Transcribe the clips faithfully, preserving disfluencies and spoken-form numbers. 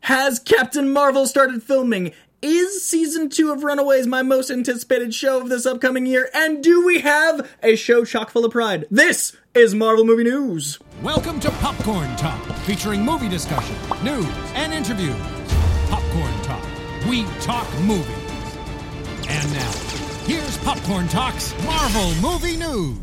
Has Captain Marvel started filming? Is season two of Runaways my most anticipated show of this upcoming year? And do we have a show chock full of pride? This is Marvel Movie News. Welcome to Popcorn Talk, featuring movie discussion, news, and interviews. Popcorn Talk. We talk movies. And now, here's Popcorn Talk's Marvel Movie News.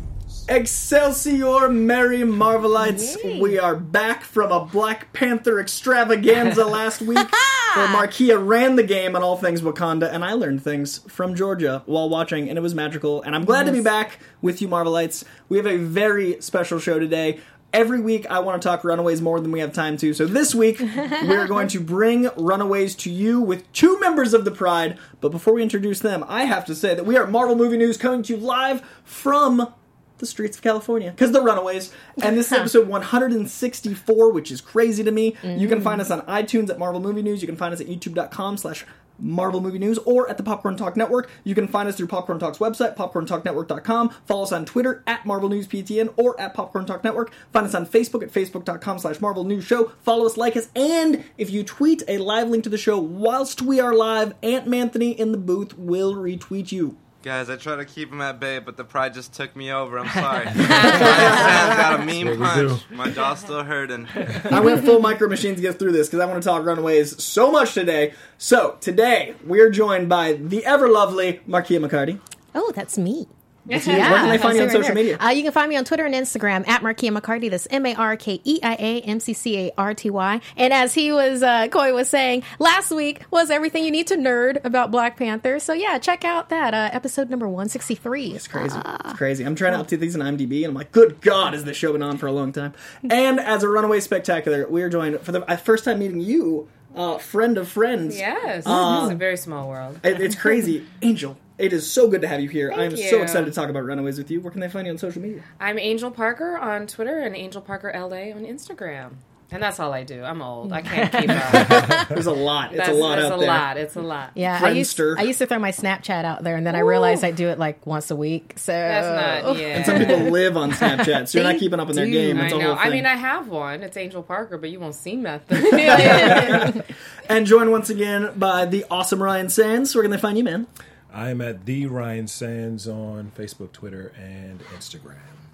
Excelsior, merry Marvelites. Yay. We are back from a Black Panther extravaganza last week where Markia ran the game on all things Wakanda, and I learned things from Georgia while watching, and it was magical. And I'm glad yes. to be back with you, Marvelites. We have a very special show today. Every week, I want to talk Runaways more than we have time to. So this week, we're going to bring Runaways to you with two members of the Pride. But before we introduce them, I have to say that we are Marvel Movie News coming to you live from the streets of California, because the Runaways. And this is episode one hundred sixty-four, which is crazy to me. Mm. You can find us on iTunes at Marvel Movie News. You can find us at youtube.com slash Marvel Movie News, or at the Popcorn Talk Network. You can find us through Popcorn Talk's website, popcorn talk network dot com. Follow us on Twitter at Marvel News P T N or at Popcorn Talk Network. Find us on Facebook at facebook.com slash Marvel News Show. Follow us, like us, and if you tweet a live link to the show whilst we are live, Aunt Manthony in the booth will retweet you. Guys, I try to keep him at bay, but the pride just took me over. I'm sorry. My hand's got a mean punch. My jaw's still hurting. I went full Micro Machines to get through this because I want to talk Runaways so much today. So, today, we are joined by the ever-lovely Markia McCarty. Oh, that's me. Yeah. Where can they find you on social media? Uh, you can find me on Twitter and Instagram at Markia McCarty. That's M A R K E I A M C C A R T Y. And as he was, uh, Coy was saying, last week was everything you need to nerd about Black Panther. So yeah, check out that uh, episode number one sixty-three. It's crazy. Uh, it's crazy. I'm trying to update these on IMDb, and I'm like, good God, has this show been on for a long time? And as a Runaway Spectacular, we are joined for the first time meeting you, uh, friend of friends. Yes, uh, it's a very small world. it, it's crazy, Angel. It is so good to have you here. Thank I'm you. so excited to talk about Runaways with you. Where can they find you on social media? I'm Angel Parker on Twitter and Angel Parker L A on Instagram. And that's all I do. I'm old. I can't keep up. There's a lot. It's that's, a lot out a there. Lot. It's a lot. Yeah, I used, I used to throw my Snapchat out there, and then I realized I do it like once a week. So that's not, yeah. And some people live on Snapchat, so you're not keeping up in their game. It's I a know. whole thing. I mean, I have one. It's Angel Parker, but you won't see nothing. And joined once again by the awesome Ryan Sands. Where can they find you, man? I'm at the Ryan Sands on Facebook, Twitter, and Instagram.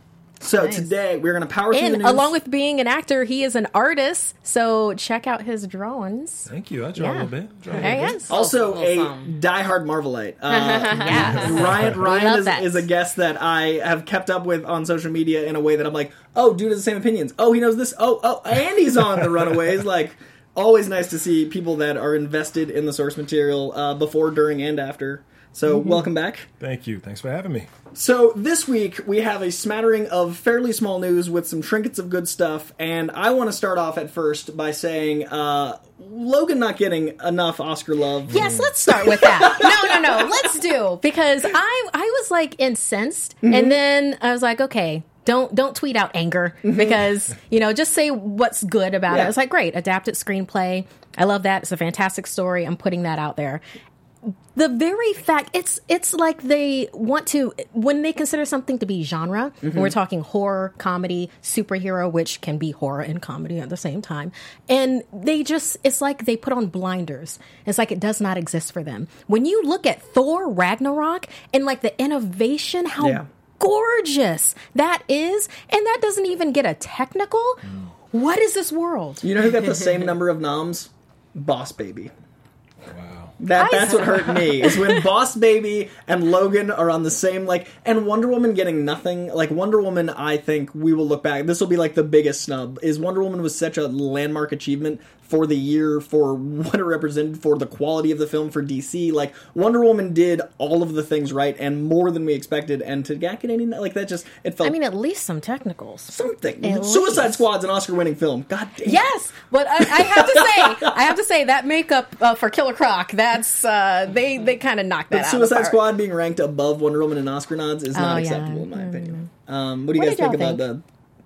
So nice. Today we're going to power through and the news. Along with being an actor, he is an artist. So check out his drawings. Thank you. I draw yeah. a little bit. Draw a there little he bit. is. Also a a song. diehard Marvelite. Uh, yes. Ryan Ryan is, that. is a guest that I have kept up with on social media in a way that I'm like, oh, dude has the same opinions. Oh, he knows this. Oh, oh, and he's on the Runaways. Like, always nice to see people that are invested in the source material uh, before, during, and after. So, mm-hmm. welcome back. Thank you. Thanks for having me. So, this week, we have a smattering of fairly small news with some trinkets of good stuff, and I want to start off at first by saying, uh, Logan not getting enough Oscar love. Yes, let's start with that. No, no, no, let's do, because I, I was, like, incensed, mm-hmm. and then I was like, okay, Don't don't tweet out anger, because, you know, just say what's good about yeah. it. It's like, great, adapted screenplay. I love that. It's a fantastic story. I'm putting that out there. The very fact, it's it's like they want to, when they consider something to be genre, mm-hmm. and we're talking horror, comedy, superhero, which can be horror and comedy at the same time, and they just, it's like they put on blinders. It's like it does not exist for them. When you look at Thor Ragnarok and like the innovation, how yeah. gorgeous that is, and that doesn't even get a technical. Mm. What is this world? You know who got the same number of noms? Boss Baby. Wow. That that's what hurt me, is when Boss Baby and Logan are on the same, like, and Wonder Woman getting nothing. Like, Wonder Woman, I think we will look back, this will be like the biggest snub, is Wonder Woman was such a landmark achievement for the year, for what it represented, for the quality of the film, for D C. Like, Wonder Woman did all of the things right, and more than we expected, and to not get any, like, that just, it felt... I mean, at least some technicals. Something. At Suicide least. Squad's an Oscar-winning film. God damn. Yes, but I, I have to say, I have to say, that makeup uh, for Killer Croc, that's, uh, they, they kind of knocked that but out Suicide of the park. Squad being ranked above Wonder Woman in Oscar nods is not oh, yeah. acceptable, in my mm. opinion. Um, what do you what guys think about think?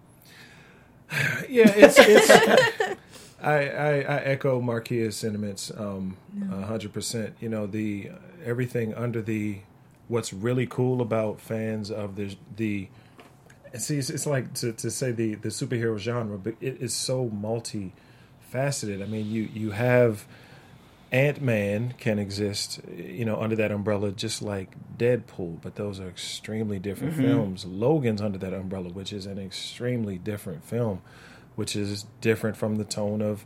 the... Yeah, it's... it's I, I, I echo Markia's sentiments um, one hundred percent. You know, the everything under the... What's really cool about fans of the... the see, it's, it's like to, to say the, the superhero genre, but it is so multi multifaceted. I mean, you you have Ant-Man can exist, you know, under that umbrella, just like Deadpool, but those are extremely different mm-hmm. films. Logan's under that umbrella, which is an extremely different film, which is different from the tone of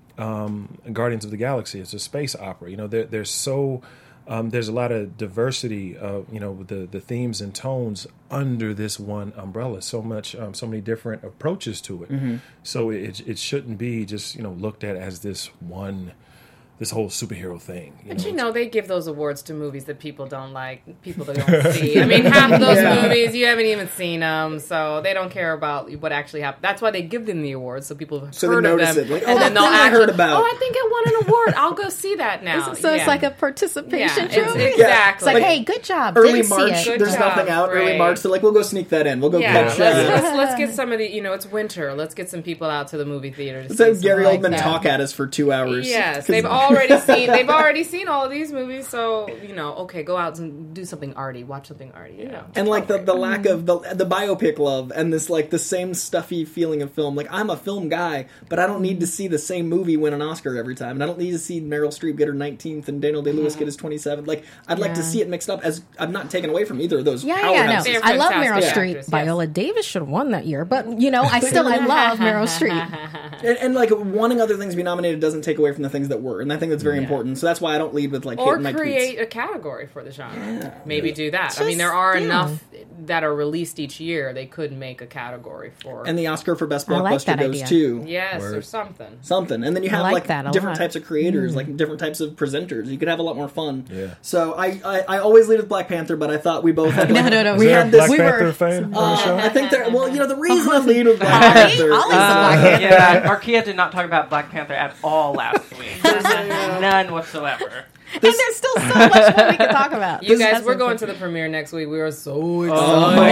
um, Guardians of the Galaxy. It's a space opera. You know, they're, they're so um, there's a lot of diversity of, you know, the the themes and tones under this one umbrella. So much, um, so many different approaches to it. Mm-hmm. So it it shouldn't be just, you know, looked at as this one. This whole superhero thing. You but know? you know, they give those awards to movies that people don't like, people that don't see. I mean, half of those yeah. movies, you haven't even seen them, so they don't care about what actually happened. That's why they give them the awards, so people have so heard they of notice them. It. Like, oh, and then they'll I actually, heard about. Oh, I think it won an award. I'll go see that now. So yeah. it's like a participation yeah, trophy? Exactly. It's like, hey, good job. Early Didn't March, see it. there's job, nothing out. right. Early March, they're like, we'll go sneak that in. We'll go yeah, catch let's, uh, let's, let's get some of the, you know, it's winter. Let's get some people out to the movie theater to let's see have Gary like Oldman that. talk at us for two hours. Yes, they've already seen, they've already seen all of these movies, so, you know, okay, go out and do something arty, watch something arty, you know. And, like, the, the lack of the, the biopic love and this, like, the same stuffy feeling of film. Like, I'm a film guy, but I don't need to see the same movie win an Oscar every time. And I don't need to see Meryl Streep get her nineteenth and Daniel Day-Lewis yeah. get his twenty-seventh. Like, I'd like yeah. to see it mixed up. As I'm not taken away from either of those Yeah, powerhouses. yeah, no. I love Meryl yeah. Streep. Actress, yes. Viola Davis should have won that year, but, you know, I still, I love Meryl Streep. And, and, like, wanting other things to be nominated doesn't take away from the things that were. And I think that's very yeah. important. So that's why I don't lead with, like, or hating my create tweets. a category for the genre. Yeah. Maybe Yeah. do that. Just, I mean, there are yeah. enough that are released each year. They could make a category for. And the Oscar for Best I like Blockbuster that goes idea. to yes, Word. or something. something. And then you I have, like like, that a different lot. types of creators, mm. like, different types of presenters. You could have a lot more fun. Yeah. So I, I, I always lead with Black Panther, but I thought we both had, like, No, no, no. Is we there had a this. Black we Panther were- fan on the Uh, show? I think that, well, you know, the reason I lead with Black Panther I'll is, lead with uh, Black Panther. Yeah, Marquia did not talk about Black Panther at all last week. None whatsoever. And there's still so much more we can talk about. You guys, That's we're what's going to the premiere next week. We are so excited. Oh my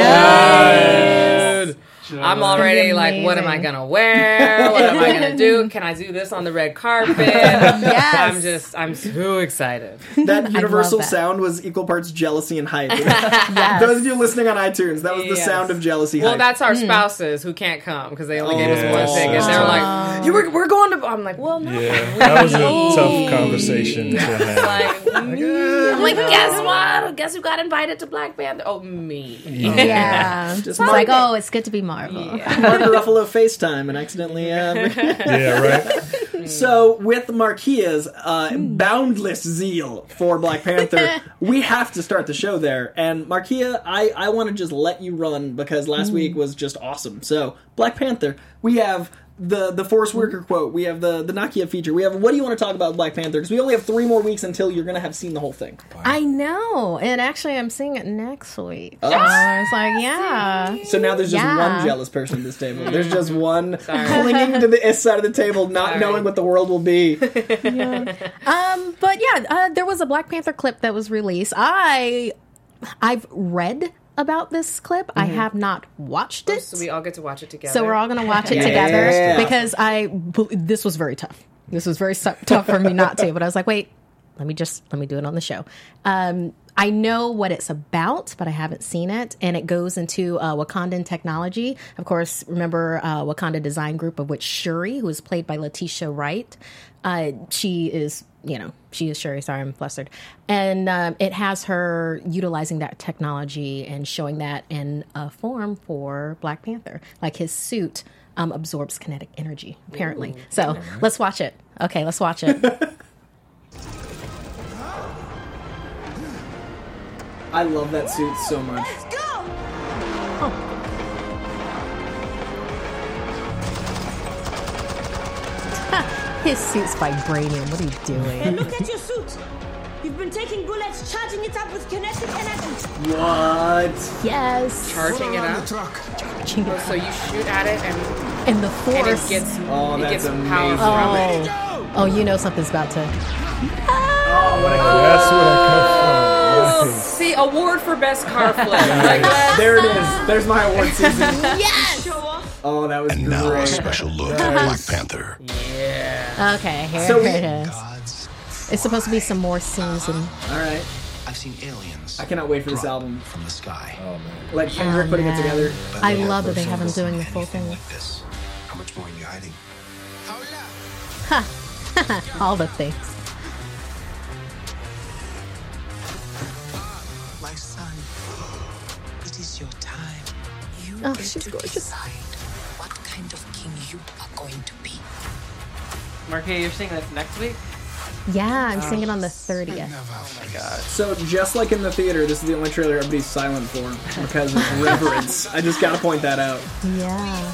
Yes. I'm already like, what am I Amazing. gonna wear? What am I gonna do? Can I do this on the red carpet? Yes. I'm just, I'm so excited. that universal that. sound was equal parts jealousy and hype. Yes. Those of you listening on iTunes, that was the Yes. sound of jealousy. Well, hype. that's our spouses who can't come because they only gave us Yes. one ticket. They're like, you were, we're going to. I'm like, well, no. Yeah, that was a tough conversation to have. Like, I'm like, guess what? Guess who got invited to Black Panther? Oh, me. Yeah. Just It's Mark, like, oh, it's good to be Marvel. Mark Ruffalo FaceTime and accidentally. Uh, Yeah, right. so with Marquia's uh, boundless zeal for Black Panther, we have to start the show there. And Marquia, I, I want to just let you run because last week was just awesome. So Black Panther, we have the the Forrest Whitaker quote, we have the the Nakia feature, we have what do you want to talk about Black Panther? Because we only have three more weeks until you're going to have seen the whole thing. I know. And actually, I'm seeing it next week. Oh. So it's like, yeah. So now there's just Yeah. one jealous person at this table. There's just one clinging to the S side of the table, not Sorry. knowing what the world will be. Um, but yeah, uh, there was a Black Panther clip that was released. I, I've read about this clip. I have not watched it. So we all get to watch it together. So we're all going to watch it Yeah. together Yeah. because I this was very tough. This was very su- tough for me not to. But I was like, wait, let me just let me do it on the show. Um, I know what it's about, but I haven't seen it, and it goes into uh, Wakandan technology. Of course, remember uh, Wakanda Design Group, of which Shuri, who is played by Letitia Wright, uh, she is. You know, she is Shuri. Sorry, I'm flustered. And um, it has her utilizing that technology and showing that in a form for Black Panther. Like his suit um, absorbs kinetic energy, apparently. Ooh, so right. Let's watch it. Okay, let's watch it. I love that suit so much. Let's go! Oh. His suit's vibranium. What are you Hey, doing? look at your suit. You've been taking bullets, charging it up with kinetic energy. What? Yes. charging it up. Oh, so you shoot at it and, And the and force. it gets, Oh, it that's gets amazing. power from it. Oh. Oh, you know something's about to. Oh, what a That's where that comes from. Nice. See, award for best car flip. Like that. There it is. There's my award season. Yes. Show off. Oh, that was And now a great. special look at Black Panther. Okay, here So we- it is. Gods, It's supposed to be some more scenes and. All right. I've seen aliens. I cannot wait for this drop album. from the sky. Oh man. Like Kendrick Oh, putting it man. together. But I they love that they have have him no doing the anything full thing. like this. How much more are you hiding? All the things. My son, it is your time. You Oh, get she's to gorgeous. decide what kind of king you are going to be. Marquis, you're seeing this next week? Yeah, I'm singing on the thirtieth. Oh my god. So just like in the theater, this is the only trailer everybody's silent for because of reverence. I just gotta point that out. Yeah.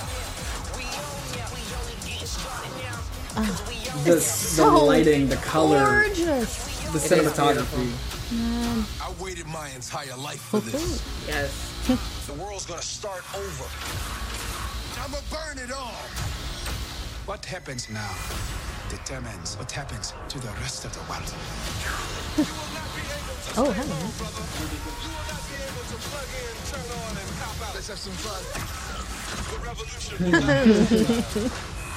The, the so lighting, the color, Gorgeous. the is cinematography. I waited my entire life for this. Yes. The world's gonna start over. I'ma burn it all. What happens now determines what happens to the rest of the world. Oh, hello. Let's have some fun. The revolution.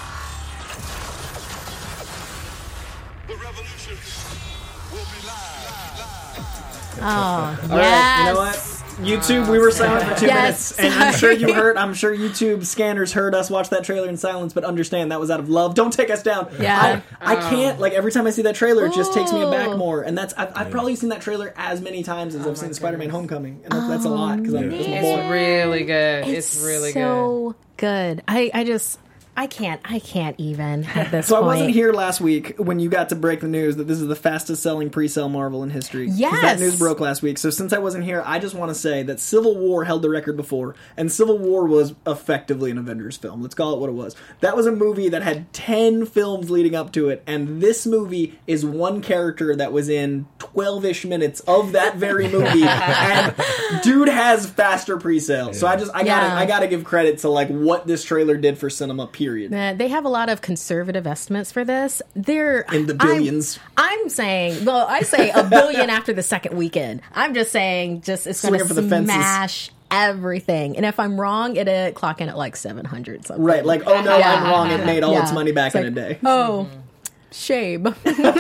The revolution will be live. Oh, All yes. right, you know what? YouTube, we were silent for two Yes, minutes, and I'm sure sorry. you heard. I'm sure YouTube scanners heard us watch that trailer in silence, but understand that was out of love. Don't take us down. Yeah. I, I can't. Like every time I see that trailer, it just takes me aback Ooh. more. And that's I've, I've probably seen that trailer as many times as I've seen Spider-Man: Homecoming, and that's, that's a lot because I'm, Yeah. I'm a It's boy. really good. It's, It's really so good. I, I just, I can't, I can't even at this So I point. wasn't here last week when you got to break the news that this is the fastest selling pre-sale Marvel in history. 'Cause Yes! that news broke last week. So since I wasn't here, I just want to say that Civil War held the record before, and Civil War was effectively an Avengers film. Let's call it what it was. That was a movie that had ten films leading up to it, and this movie is one character that was in twelve-ish minutes of that very movie, and dude has faster pre-sale. So I just I gotta Yeah. I gotta give credit to like what this trailer did for cinema. Period. Uh, they have a lot of conservative estimates for this. They're In the billions. I'm, I'm saying, well, I say a billion after the second weekend. I'm just saying, just it's going to Swinging for the fences. smash everything. And if I'm wrong, it'll clock in at like seven hundred something. Right, like, oh no, Yeah. I'm wrong. It made all Yeah. its money back It's in like, a day. Oh, shame.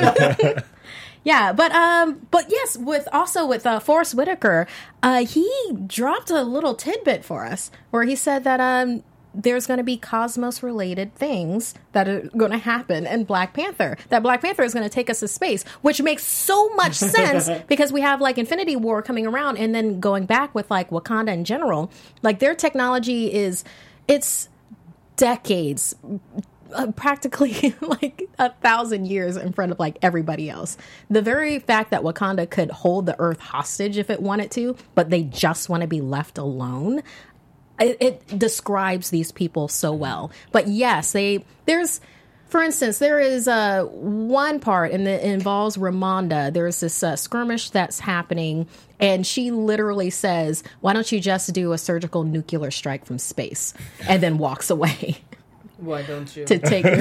Yeah, but um, but yes, with also with uh, Forrest Whitaker, uh, he dropped a little tidbit for us where he said that um, there's going to be cosmos-related things that are going to happen in Black Panther. That Black Panther is going to take us to space, which makes so much sense because we have like Infinity War coming around, and then going back with like Wakanda in general. Like their technology is, it's decades. Uh, practically like a thousand years in front of like everybody else. The very fact that Wakanda could hold the earth hostage if it wanted to, but they just want to be left alone, it, it describes these people so well. But yes, they there's for instance, there is uh, one part and it involves Ramonda. There's this uh, skirmish that's happening, and she literally says, "Why don't you just do a surgical nuclear strike from space?" and then walks away. Why don't you? To take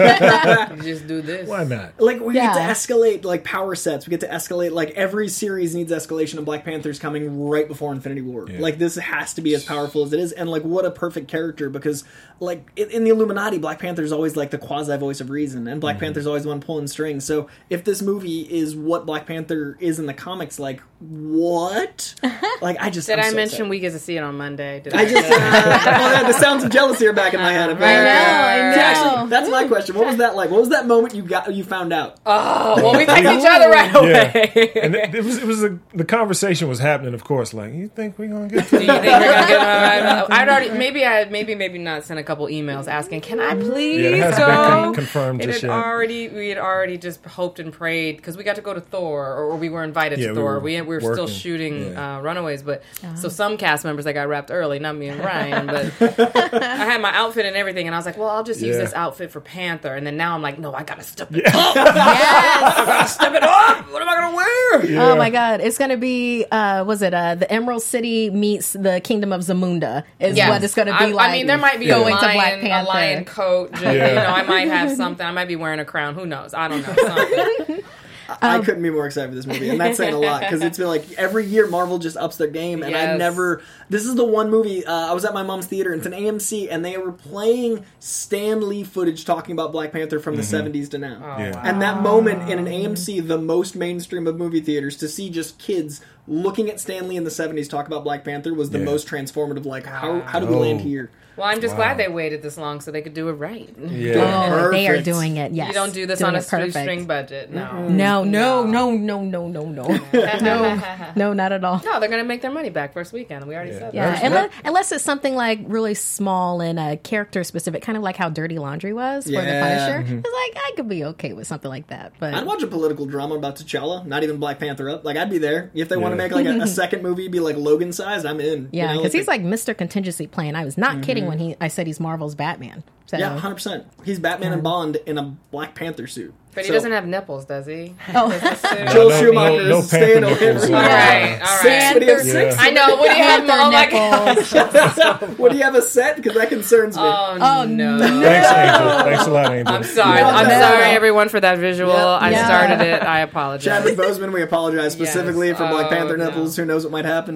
just do this. Why not? Like we Yeah. get to escalate like power sets. We get to escalate like every series needs escalation, and Black Panther's coming right before Infinity War. Yeah. Like this has to be as powerful as it is, and like what a perfect character because like in, in the Illuminati, Black Panther's always like the quasi voice of reason, and Black Mm-hmm. Panther's always the one pulling strings. So if this movie is what Black Panther is in the comics, like what? Like I just Did I'm I so mention excited. we get to see it on Monday? Did I just uh, oh, the sounds of jealousy are back in my head. I know, I See, know. actually, that's my question. What was that like? What was that moment you got? You found out? Oh, well, we text each other right away. Yeah. And it, it was it was a, the conversation was happening, of course. Like, you think we're gonna get? Do you think we're gonna get? Uh, I'd already maybe I maybe maybe not sent a couple emails asking, can I please Yeah, it hasn't go? been con- confirmed It just had yet. already we had already just hoped and prayed because we got to go to Thor, or we were invited Yeah, to we Thor. were we, we were still working. shooting Yeah. uh, Runaways, but so some cast members that got wrapped early, not me and Ryan, but I had my outfit and everything, and I was like, well, I'll just use Yeah. this outfit for Panther, and then now I'm like, no, I gotta step it Yeah. up. Yes. I gotta step it up. What am I gonna wear? Yeah. Oh my God! It's gonna be uh, was it uh, the Emerald City meets the Kingdom of Zamunda is Yes. what it's gonna be I, like. I mean, there might be going a to lion, Black a Panther. lion coat. Just, Yeah. You know, I might have something. I might be wearing a crown. Who knows? I don't know. Something. I Um, couldn't be more excited for this movie, and that's saying a lot because it's been like every year Marvel just ups their game, and I Yes. never. This is the one movie uh, I was at my mom's theater. It's an A M C, and they were playing Stan Lee footage talking about Black Panther from the seventies to now. Oh, Yeah. wow. And that moment in an A M C, the most mainstream of movie theaters, to see just kids looking at Stan Lee in the seventies talk about Black Panther was the Yeah. most transformative. Like, how how do we Oh. land here? Well, I'm just Wow. glad they waited this long so they could do it right. Yeah. Oh, they are Perfect. doing it. Yes, You don't do this Doing on a it perfect. shoestring budget. No. No, no, no, no, no, no, no, no, no, not at all. No, they're going to make their money back first weekend. We already Yeah. said Yeah, that. unless, unless it's something like really small and uh, character specific, kind of like how Dirty Laundry was for the Yeah. Punisher. It's like I could be okay with something like that, but I'd watch a political drama about T'Challa, not even Black Panther up. Like, I'd be there. If they want to Yeah. make like a, a second movie be like Logan sized, I'm in. yeah, You know, because he's like Mister Contingency Plan. I was not kidding when he I said he's Marvel's Batman. So Yeah, one hundred percent. He's Batman and Bond in a Black Panther suit. But he So- doesn't have nipples, does he? Oh. Joel No, Schumacher no- no is staying Panther over nipples. here. All right, all Six? right. What do you have, Yeah. six? I know. What do you have? Oh, my God. nipples. What do you have a set? Because that concerns me. Oh, Oh, no. Thanks, Angel. Thanks a lot, Angel. I'm sorry. No, I'm no. sorry, everyone, for that visual. Yeah. I Yeah. started it. I apologize. Chadwick Boseman, we apologize specifically Yes. for Black Oh, Panther no. nipples. Who knows what might happen?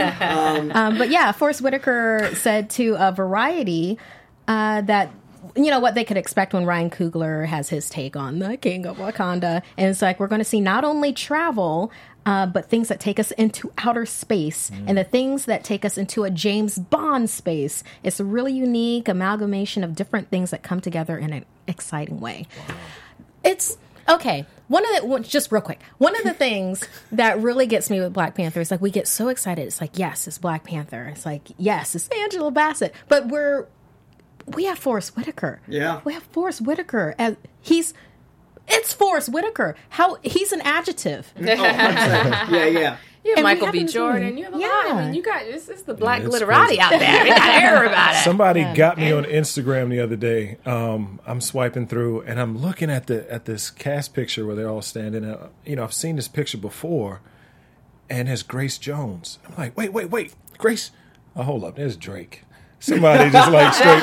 Um, but yeah, Forrest Whitaker said to a Variety uh, that you know what they could expect when Ryan Coogler has his take on the King of Wakanda, and it's like we're going to see not only travel. Uh, but things that take us into outer space and the things that take us into a James Bond space. It's a really unique amalgamation of different things that come together in an exciting way. It's okay. One of the one- just real quick. One of the things that really gets me with Black Panther is like we get so excited. It's like yes, it's Black Panther. It's like yes, it's Angela Bassett. But we're we have Forrest Whitaker. Yeah. we have Forrest Whitaker as he's. It's Forrest Whitaker. How he's an adjective. Oh, one hundred percent. Yeah, yeah. You have And we Michael B. haven't Jordan. seen- You have a Yeah. lot. I mean, you got it's, it's the black Yeah, it's glitterati crazy. out there. We got everybody. Somebody got me on Instagram the other day. Um, I'm swiping through and I'm looking at the at this cast picture where they're all standing up. You know, I've seen this picture before, and it's Grace Jones. I'm like, wait, wait, wait, Grace. Oh, hold up, there's Drake. Somebody just like straight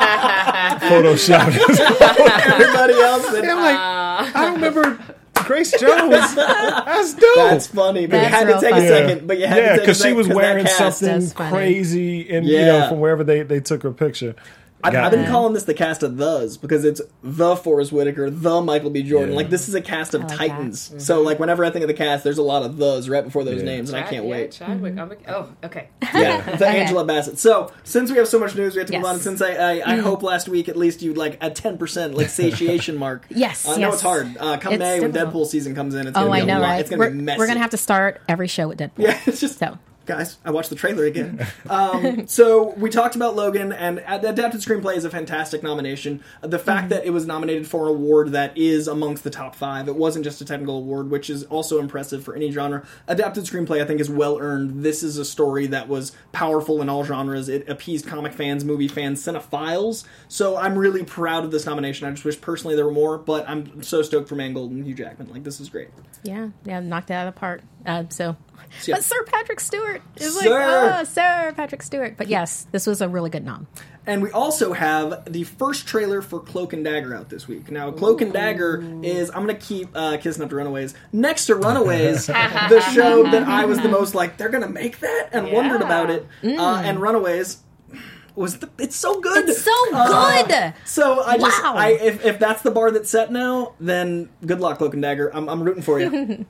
photoshopped. Everybody else. That, I'm like, I don't remember Grace Jones. That's dope. That's funny, but That's you had to real take funny. a second. But you had yeah, to take a because she second was 'cause that wearing cast- something That's funny. crazy, and you know, Yeah. from wherever they, they took her picture. I've, Got I've been me. calling this the cast of thes because it's the Forrest Whitaker, the Michael B. Jordan. Yeah. Like this is a cast of I like titans. Mm-hmm. So like whenever I think of the cast, there's a lot of thes right before those Yeah. names, and I Chad- can't yeah, wait. Chadwick. I'm a- oh, okay. Yeah, the Okay. Angela Bassett. So since we have so much news, we have to move Yes. on. Since I, I, I hope last week at least you like a ten percent like satiation mark. Yes, I know yes. it's hard. Uh, come It's May when difficult. Deadpool season comes in, it's Oh, gonna be I a know, lot. right? It's gonna we're, be messy. we're gonna have to start every show with Deadpool. Yeah, it's just So. guys, I watched the trailer again. Um, so we talked about Logan, and the adapted screenplay is a fantastic nomination. The fact Mm-hmm. that it was nominated for an award that is amongst the top five, it wasn't just a technical award, which is also impressive for any genre. Adapted screenplay, I think, is well earned. This is a story that was powerful in all genres. It appeased comic fans, movie fans, cinephiles. So I'm really proud of this nomination. I just wish personally there were more, but I'm so stoked for Mangold and Hugh Jackman. Like, this is great. Yeah, yeah, knocked it out of the park. Uh, so, Yeah. but Sir Patrick Stewart is like, Sir. oh, Sir Patrick Stewart. But yes, this was a really good nom. And we also have the first trailer for Cloak and Dagger out this week. Now, Cloak and Dagger is, I'm going to keep uh, Kissing Up to Runaways next to Runaways, the show that I was the most like, they're going to make that? And wondered about it. Uh, and Runaways was, the, it's so good. It's so Uh, good. so I just, Wow. I, if, if that's the bar that's set now, then good luck, Cloak and Dagger. I'm, I'm rooting for you.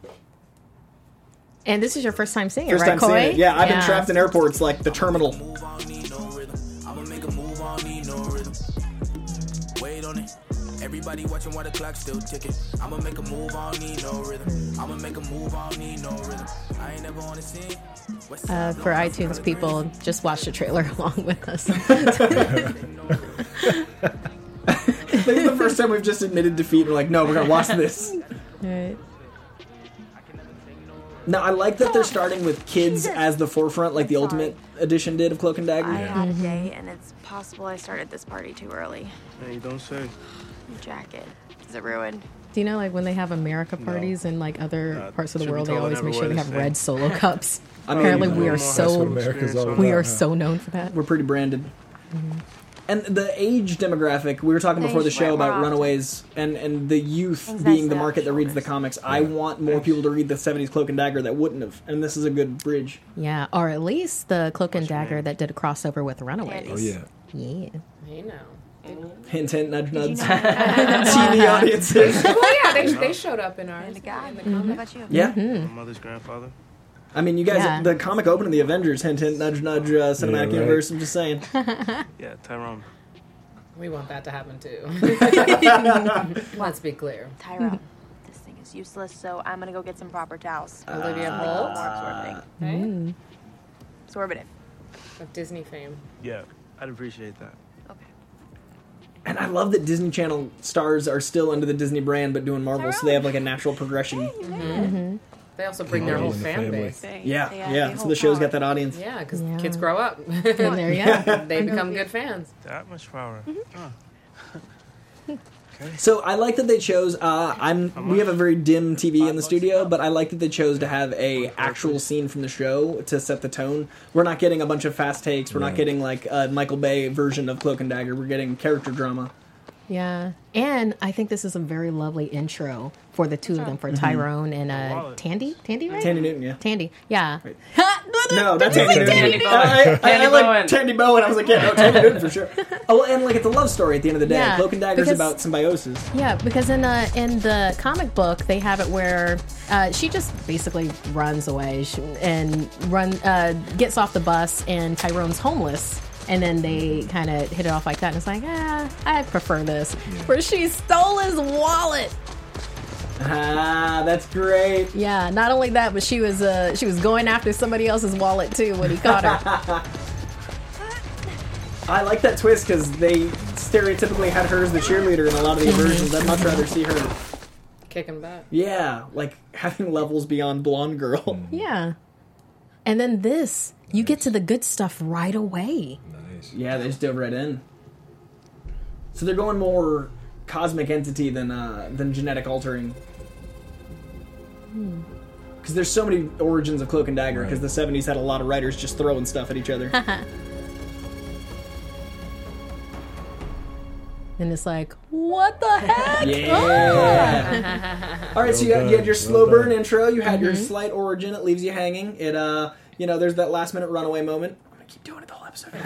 And this is your first time seeing it, First right, time Coy? seeing it. Yeah, I've been trapped in airports like the terminal. Move, I don't need no rhythm. I'ma make a move, I don't need no rhythm. Wait on it. Everybody watching while the clock's still ticking. I'ma make a move, I don't need no rhythm. I'ma make a move, I don't need no rhythm. I ain't never on the scene. Uh, for iTunes people, just watch the trailer along with us. This is the first time we've just admitted defeat. We're like, no, we're going to watch this. Right. Now, I like that they're starting with kids as the forefront, like the Ultimate Edition did of Cloak and Dagger. I had a day, and it's possible I started this party too early. Hey, don't say. Your jacket. Is it ruined? Do you know, like, when they have America parties in, like, other Uh, parts of the should be world, they told always make sure everywhere they the have same. red Solo cups. I mean, Apparently, I we don't are know. That's what so America's all we about, are huh? so known for that. We're pretty branded. And the age demographic, we were talking They before the should wear show it more about often. Runaways and, and the youth Things being nice the to market that have reads the shoulders. comics. I want more people to read the seventies Cloak and Dagger that wouldn't have. And this is a good bridge. Yeah, or at least the Cloak and Dagger that did a crossover with Runaways. Oh yeah. Yeah. You know. Hint, hint, nudge, nudge. you know T V audiences. Well, yeah, they, they showed up in ours. And the guy. in the How comic. about you? Yeah. My mother's grandfather. I mean, you guys, Yeah. the comic open of the Avengers, hint, hint, nudge, nudge, uh, cinematic Yeah, right. universe. I'm just saying. Yeah, Tyrone. We want that to happen too. Let's be clear. Tyrone, this thing is useless, so I'm gonna go get some proper towels. Olivia Make it Holt. more absorbing. Hey? Absorbative. Of Disney fame. Yeah, I'd appreciate that. And I love that Disney Channel stars are still under the Disney brand, but doing Marvel, so they have like a natural progression. Mm-hmm. They also bring their All whole in the fan family. base. Yeah, yeah. So the show's got that audience. Yeah, because Yeah. kids grow up. There you go. They become good fans. That much power. So I like that they chose. Uh, I'm. We have a very dim T V in the studio, but I like that they chose to have a actual scene from the show to set the tone. We're not getting a bunch of fast takes. We're not Right. getting like a Michael Bay version of Cloak and Dagger. We're getting character drama. Yeah, and I think this is a very lovely intro for the two of them, for Mhm. Tyrone and uh, Tandy. Tandy, right? Tandy Newton, yeah. Tandy, yeah. No, that's Did you Tandy say Newton. Tandy I, I, I, Tandy I like Bowen. Tandy Bowen. I was like, yeah, no, Tandy Newton for sure. Oh, and like it's a love story at the end of the day. Yeah, Cloak and Dagger's because- about symbiosis. Yeah, because in uh, in the comic book they have it where uh, she just basically runs away sh- and run uh, gets off the bus, and Tyrone's homeless, and then they kind of hit it off like that. And it's like, ah, I prefer this. Where she stole his wallet. Ah, that's great. Yeah, not only that, but she was uh, she was going after somebody else's wallet too when he caught her. I like that twist because they stereotypically had her as the cheerleader in a lot of the versions. I'd much rather see her. Kicking back. Yeah, like having levels beyond blonde girl. Yeah, and then this, you get to the good stuff right away. Yeah, they just dove right in. So they're going more cosmic entity than uh, than genetic altering. Because there's so many origins of Cloak and Dagger. Because Right. the seventies had a lot of writers just throwing stuff at each other. And it's like, what the heck? Yeah. All right, so you, had, you had your Well slow done. burn intro. You had your Mm-hmm. slight origin. It leaves you hanging. It, uh, you know, there's that last minute runaway moment. I'm gonna keep doing it the whole episode.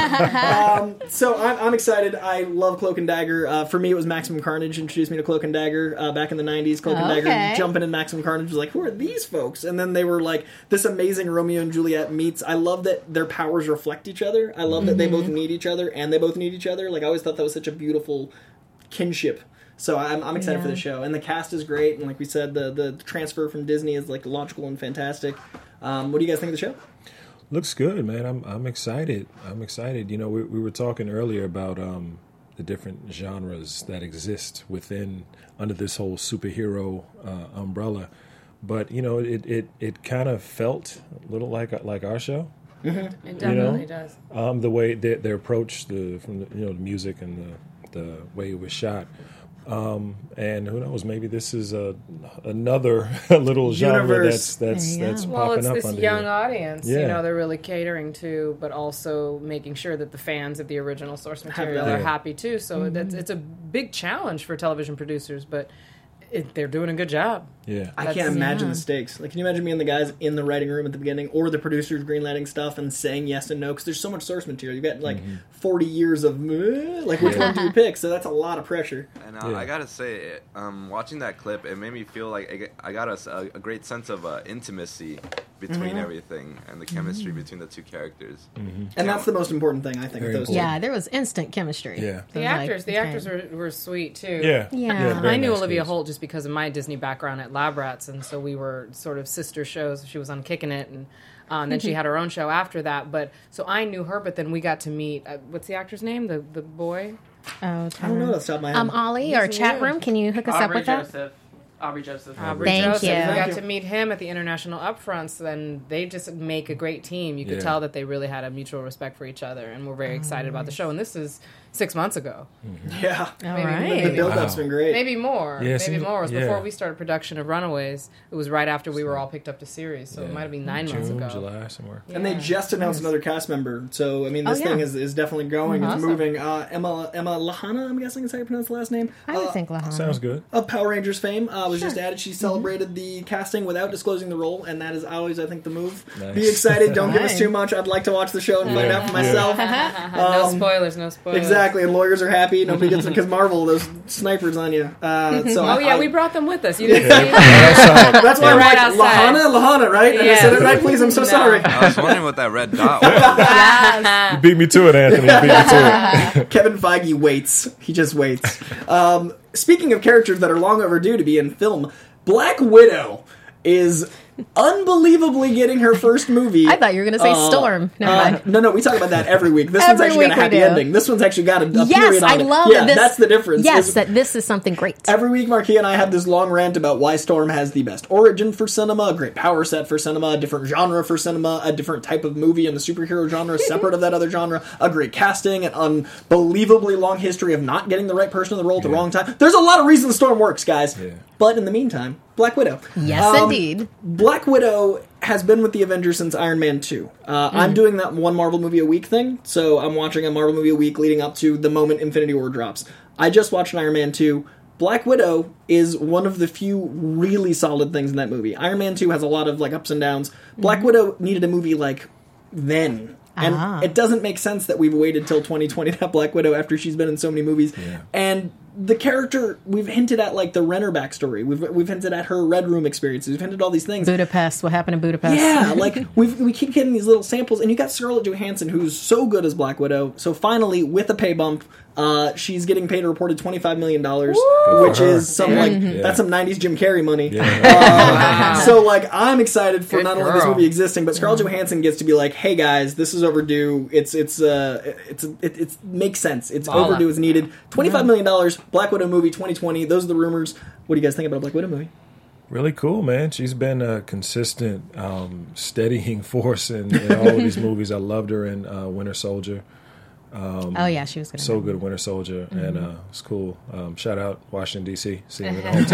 um, so I'm, I'm excited. I love Cloak and Dagger. Uh, for me, it was Maximum Carnage introduced me to Cloak and Dagger uh, back in the nineties. Cloak and Okay. Dagger jumping in Maximum Carnage was like, who are these folks? And then they were like this amazing Romeo and Juliet meets. I love that their powers reflect each other. I love that they both need each other and they both need each other. Like I always thought that was such a beautiful kinship. So I'm, I'm excited Yeah. for the show, and the cast is great. And like we said, the the transfer from Disney is like logical and fantastic. Um, what do you guys think of the show? Looks good, man. I'm I'm excited. I'm excited. You know, we we were talking earlier about um, the different genres that exist within under this whole superhero uh, umbrella, but you know, it it, it kind of felt a little like like our show. It You definitely know, does. um, the way their, their approach, the from the, you know the music and the the way it was shot. Um, and who knows? Maybe this is a another little genre Universe. that's that's There you that's go. Well, popping it's up this under young here. audience, Yeah. you know, they're really catering to, but also making sure that the fans of the original source material that. are Yeah. happy too. So that's, it's a big challenge for television producers, but it, they're doing a good job. Yeah, I That's- can't imagine yeah. the stakes. Like, can you imagine me and the guys in the writing room at the beginning, or the producers greenlighting stuff and saying yes and no? Because there's so much source material. You've got like Mm-hmm. forty years of "Meh," like which one do you pick? So that's a lot of pressure. And uh, Yeah. I gotta say, um, watching that clip, it made me feel like I get- I got a, s- a- a great sense of uh, intimacy between Mhm. everything and the chemistry between the two characters. And that's the most important thing, I think, Very of those two. Yeah, there was instant chemistry. Yeah. The So, actors, like, the okay. actors were, were sweet too. yeah, Yeah. very I knew nice Olivia cast. Holt just because of my Disney background at Lab Rats, and so we were sort of sister shows. She was on Kicking It, and, uh, and then she had her own show after that. But so I knew her, but then we got to meet. Uh, what's the actor's name? The the boy. Oh, I don't know off the top of my head. Um, Ollie, or Who's chat new? room, can you hook us up Aubrey with that? Joseph. Aubrey Joseph. Aubrey Thank Joseph. you. We Thank got you. to meet him at the international upfronts, and they just make a great team. You could Yeah. tell that they really had a mutual respect for each other, and we're very excited about the show. And this is six months ago. Yeah. All Maybe- right. The build-up's Wow. been great. Maybe more. Yeah, Maybe seems- more. It was yeah. before we started production of Runaways. It was right after we were all picked up to series, so it Yeah. might have been nine months June, ago. July, somewhere. And they Yeah. just announced another cast member, so I mean, Oh, this yeah. thing is, is definitely going. It's Awesome. moving. Uh, Emma Emma Lahana, I'm guessing is how you pronounce the last name. I would Uh, think Lahana. Sounds good. of Power Rangers fame uh, was just Sure. added. She celebrated the casting without disclosing the role, and that is always, I think, the move. Nice. Be excited. Don't give us Nice. too much. I'd like to watch the show and find Yeah. out for myself. no Um, spoilers, no spoilers. Exactly. exactly, and lawyers are happy. Nobody gets it because Marvel, those snipers on you. Uh, so oh I, yeah, I, we brought them with us. You didn't see that? That's why I'm right like, outside. Lahana, Lahana, right? And Yeah. I said it right, please, I'm so No. sorry. I was wondering what that red dot was. You beat me to it, Anthony. You beat me to it. Kevin Feige waits. He just waits. Um, speaking of characters that are long overdue to be in film, Black Widow is unbelievably getting her first movie. I thought you were going to say Uh, Storm. Never uh, mind. no, no, we talk about that every week. This Every one's actually got a week we happy do. ending. This one's actually got a, a Yes, period on I it. love yeah, this. that's the difference. Yes, Is- that this is something great. Every week, Marquis and I have this long rant about why Storm has the best origin for cinema, a great power set for cinema, a different genre for cinema, a different type of movie in the superhero genre separate of that other genre, a great casting, an unbelievably long history of not getting the right person in the role at the wrong time. There's a lot of reasons Storm works, guys. Yeah. But in the meantime, Black Widow. Yes, Um, indeed. Black Widow has been with the Avengers since Iron Man two. Uh, I'm doing that one Marvel movie a week thing, so I'm watching a Marvel movie a week leading up to the moment Infinity War drops. I just watched Iron Man two. Black Widow is one of the few really solid things in that movie. Iron Man two has a lot of like ups and downs. Black Widow needed a movie like then. And Ah. it doesn't make sense that we've waited till twenty twenty to have Black Widow after she's been in so many movies. Yeah. And the character, we've hinted at like the Renner backstory. We've we've hinted at her Red Room experiences. We've hinted at all these things. Budapest. What happened in Budapest? Yeah, like we we keep getting these little samples, and you got Scarlett Johansson, who's so good as Black Widow. So finally, with a pay bump, uh, she's getting paid a reported twenty five million dollars, which her. is some like Yeah. that's some nineties Jim Carrey money. Yeah. Uh, So like, I'm excited for Good not only this girl. movie existing, but Scarlett Johansson gets to be like, "Hey guys, this is overdue. It's it's uh it's it, it makes sense. It's Balla. overdue. It's needed. Twenty five million dollars. Black Widow movie, twenty twenty. Those are the rumors. What do you guys think about a Black Widow movie? Really cool, man. She's been a consistent, um, steadying force in, in all of these movies. I loved her in uh, Winter Soldier. Um, Oh, yeah, she was good. in so that. good at Winter Soldier, and uh, it's cool. Um, shout out Washington D C, seeing it all the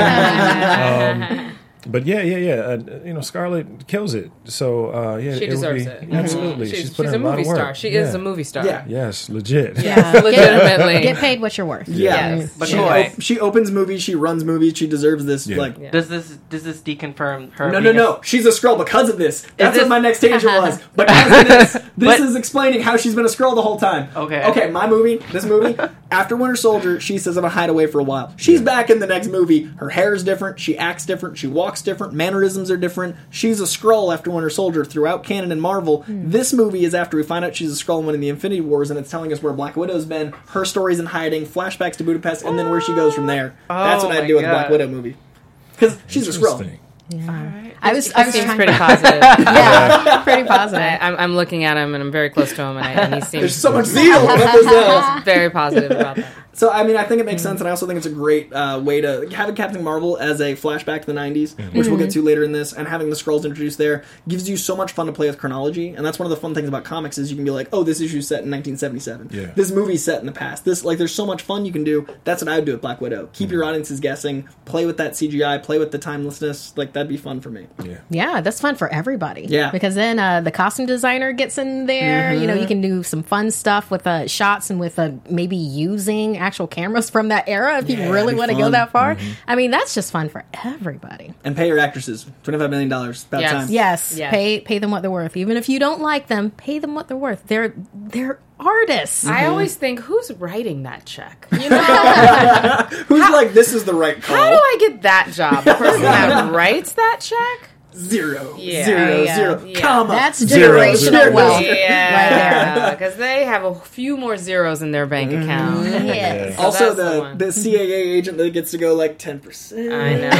time. um, but yeah, yeah, yeah. Uh, you know, Scarlett kills it. So uh, yeah, She it deserves would be, it. Absolutely, She's, she's, she's putting a in a lot movie of work. star. She yeah. is a movie star. Yeah. Yes, legit. Yeah, legitimately. Get paid what you're worth. Yeah, Yes. But she, boy. op- she opens movies. She runs movies. She deserves this. Yeah. Like. Yeah. Does this does this deconfirm her? No, no, being a- no. She's a Skrull because of this. That's this- what my next tangent was. Because of this. This But- is explaining how she's been a Skrull the whole time. Okay. Okay, my movie, this movie, after Winter Soldier, she says I'm gonna hide away for a while. She's back in the next movie. Her hair is different. She acts different. She walks different. Mannerisms are different. She's a Skrull after Winter Soldier throughout canon and Marvel. This movie is after we find out she's a Skrull winning the Infinity Wars, and it's telling us where Black Widow's been, her story's in hiding, flashbacks to Budapest, and then where she goes from there. That's Oh what I'd my do with a Black God. Widow movie. Because she's a Skrull. Interesting. I was, I He was seems trying pretty to, positive. yeah, pretty positive. I, I'm, I'm looking at him and I'm very close to him, and, I, and he seems There's so much zeal about this. Uh, very positive about that. So, I mean, I think it makes sense, and I also think it's a great uh, way to having Captain Marvel as a flashback to the nineties, which we'll get to later in this, and having the Skrulls introduced there gives you so much fun to play with chronology, and that's one of the fun things about comics is you can be like, oh, this issue's set in nineteen seventy-seven. Yeah. This movie's set in the past. This, like, there's so much fun you can do. That's what I would do with Black Widow. Keep your audiences guessing, play with that C G I, play with the timelessness. Like, that'd be fun for me. Yeah. Yeah, that's fun for everybody. Yeah. Because then uh, the costume designer gets in there. You know, you can do some fun stuff with uh, shots and with uh, maybe using actual cameras from that era if Yeah, you really it'd be want to go fun. that far. I mean, that's just fun for everybody. And pay your actresses. twenty-five million dollars. About Yes. time. Yes, Yes. pay pay them what they're worth. Even if you don't like them, pay them what they're worth. They're they're artists. I always think, who's writing that check? You know, Who's like, this is the right call? how do I get that job? The person that writes that check? Zero. Yeah. Zero. Yeah. Zero. Yeah. Comma. That's Zero, generational zero. wealth right Yeah, because they have a few more zeros in their bank account. there. Yes. So Also, that's the the, one. the C A A agent that gets to go like ten percent. I know.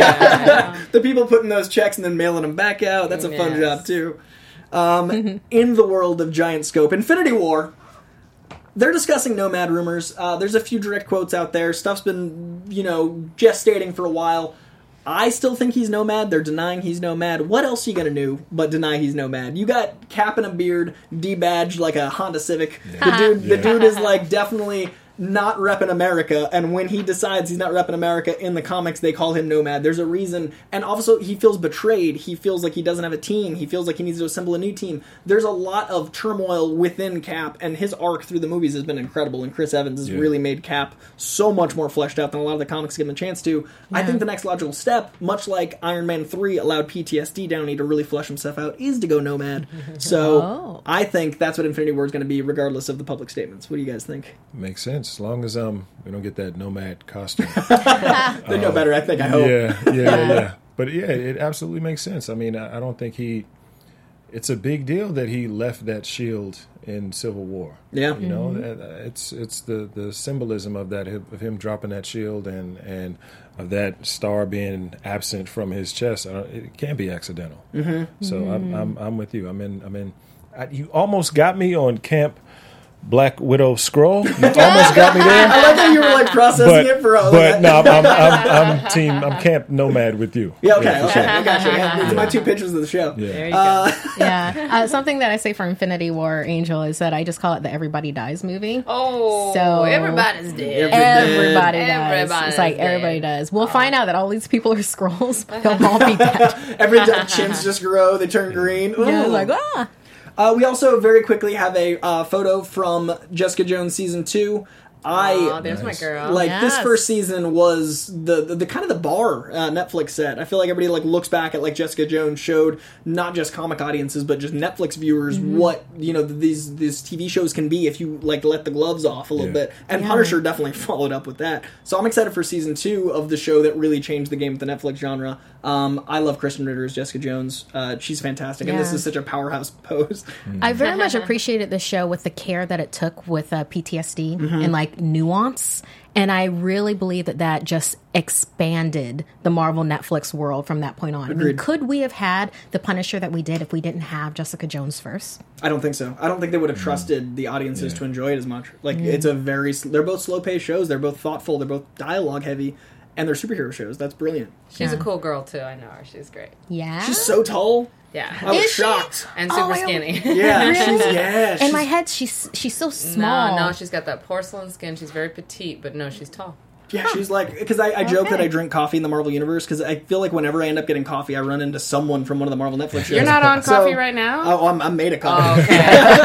I know. The people putting those checks and then mailing them back out. That's a fun Yes. job, too. Um, in the world of giant scope, Infinity War, they're discussing Nomad rumors. Uh, there's a few direct quotes out there. Stuff's been, you know, gestating for a while. I still think he's Nomad. They're denying he's Nomad. What else are you going to do but deny he's Nomad? You got cap and a beard, D-badged like a Honda Civic. The dude, the Yeah. dude is like definitely not repping America, and when he decides he's not repping America in the comics, they call him Nomad. There's a reason, and also he feels betrayed. He feels like he doesn't have a team. He feels like he needs to assemble a new team. There's a lot of turmoil within Cap, and his arc through the movies has been incredible, and Chris Evans has Yeah. really made Cap so much more fleshed out than a lot of the comics give him a chance to. I think the next logical step, much like Iron Man three allowed P T S D Downey to really flesh himself out, is to go Nomad. So Oh. I think that's what Infinity War is going to be, regardless of the public statements. What do you guys think? Makes sense as long as um we don't get that Nomad costume. They know better, I think. I hope. Yeah, yeah, yeah, yeah. But yeah, it absolutely makes sense. I mean, I, I don't think he. It's a big deal that he left that shield in Civil War. Yeah, you know, Mhm. that- it's it's the, the symbolism of that of him dropping that shield and and of that star being absent from his chest. I don't, it can't be accidental. Mhm. So I'm, Mhm. I'm I'm with you. I'm in. I'm in. I, you almost got me on Camp Black Widow Scroll. You almost got me there. I like how you were like processing But, it for a but no, I'm, I'm, I'm, I'm team. I'm Camp Nomad with you. Yeah, okay, for okay, sure. I got you. Yeah, these are my two pictures of the show. Yeah. There you Uh, yeah. Uh, something that I say for Infinity War Angel is that I just call it the Everybody Dies movie. Oh, So everybody's dead. Everybody dies. Everybody's It's like dead. everybody does. We'll find out that all these people are scrolls, but they'll all be dead. Every time chins just grow, they turn green. Yeah, Ooh. like ah. Uh, we also very quickly have a uh, photo from Jessica Jones season two. I Aw, there's my girl. like this Yes. first season was the, the the kind of the bar uh, Netflix set. I feel like everybody like looks back at like Jessica Jones showed not just comic audiences but just Netflix viewers Mm-hmm. what you know these these T V shows can be if you like let the gloves off a little Yeah. bit. And Yeah. Punisher definitely followed up with that. So I'm excited for season two of the show that really changed the game with the Netflix genre. Um, I love Kristen Ritter as Jessica Jones. Uh, she's fantastic, and this Yeah. is such a powerhouse pose. I very much appreciated the show with the care that it took with uh, P T S D Mhm. and like nuance. And I really believe that that just expanded the Marvel Netflix world from that point on. I mean, Agreed. could we have had the Punisher that we did if we didn't have Jessica Jones first? I don't think so. I don't think they would have trusted the audiences to enjoy it as much. Like Mm. it's a very they're both slow paced shows. They're both thoughtful. They're both dialogue heavy, and they're superhero shows. That's brilliant. She's Yeah. a cool girl too. I know her. She's great. Yeah. She's so tall. Yeah. I was Is she? shocked. And Oh, super I- skinny. Yeah, she's yeah. In she's- my head, she's she's so small. No, no, she's got that porcelain skin. She's very petite, but no, she's tall. Yeah, she's like because I, I joke that Okay. I drink coffee in the Marvel universe because I feel like whenever I end up getting coffee, I run into someone from one of the Marvel Netflix shows. You're not on So- coffee right now? Oh, I'm, I'm made of coffee. Oh, okay.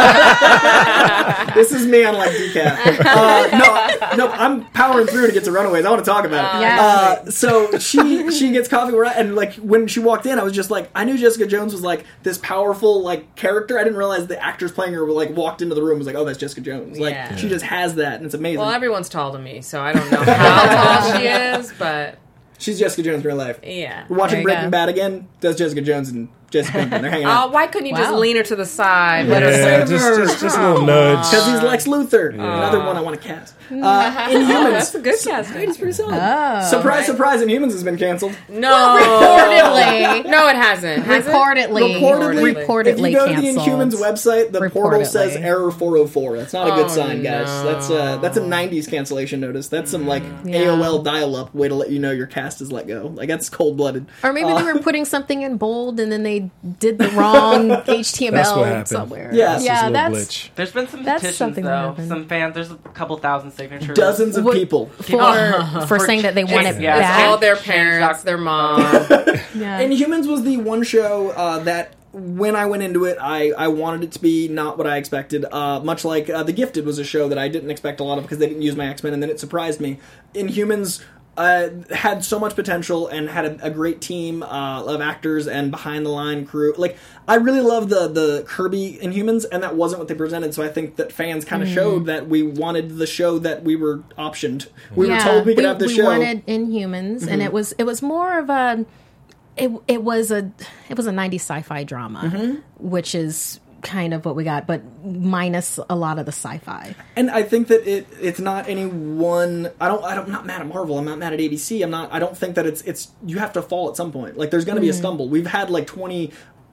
This is me on like decaf. Uh, no, no, I'm powering through to get to Runaways. I want to talk about it. Yeah. Uh, so she she gets coffee where I, and like when she walked in, I was just like, I knew Jessica Jones was like this powerful like character. I didn't realize the actors playing her were like walked into the room and was like, oh, that's Jessica Jones. Like Yeah. she just has that, and it's amazing. Well, everyone's tall to me, so I don't know how tall she is, but She's Jessica Jones in real life. yeah. We're watching There you Breaking go. Bad again. That's Jessica Jones and Jessica Pinkman. They're hanging out. Oh, why couldn't you just Wow. lean her to the side? Let her Yeah, save just, her. just just a little nudge. Because he's Lex Luthor. Another one I want to cast. Uh, Inhumans. That's a good casting. It's pretty solid. Oh. Surprise, surprise, Inhumans has been canceled. No. Reportedly. No, it hasn't. Has it? Reportedly, Reportedly, reportedly, if you go to the canceled. Inhumans website, the portal Reportedly. says error four oh four. That's not a good Oh, sign, guys. no. That's uh, that's a nineties cancellation notice. That's some like Yeah. A O L dial-up way to let you know your cast is let go. Like that's cold-blooded. Or maybe Uh, they were putting something in bold and then they did the wrong H T M L That's what happened. somewhere. Yeah. That's yeah, just a little that's glitch. There's been some That's petitions something that though. happened. Some fans. There's a couple thousand signatures. dozens of What- people. for for saying that they want it Yeah. It's back. all their parents, their mom. Yeah. Inhumans was the one show uh, that when I went into it, I, I wanted it to be not what I expected. Uh, much like uh, The Gifted was a show that I didn't expect a lot of because they didn't use my X-Men, and then it surprised me. Inhumans uh, had so much potential and had a, a great team uh, of actors and behind-the-line crew. Like, I really love the, the Kirby Inhumans, and that wasn't what they presented, so I think that fans kind of Mm. showed that we wanted the show that we were optioned. We yeah, were told we could we, have the we show. wanted Inhumans, and it was it was more of a it it was a it was a nineties sci-fi drama, Mm-hmm. which is kind of what we got, but minus a lot of the sci-fi. And I think that it it's not any one. I don't. I don't. I'm not mad at Marvel. I'm not mad at A B C. I'm not. I don't think that it's it's. You have to fall at some point. Like there's going to be a stumble. We've had like twenty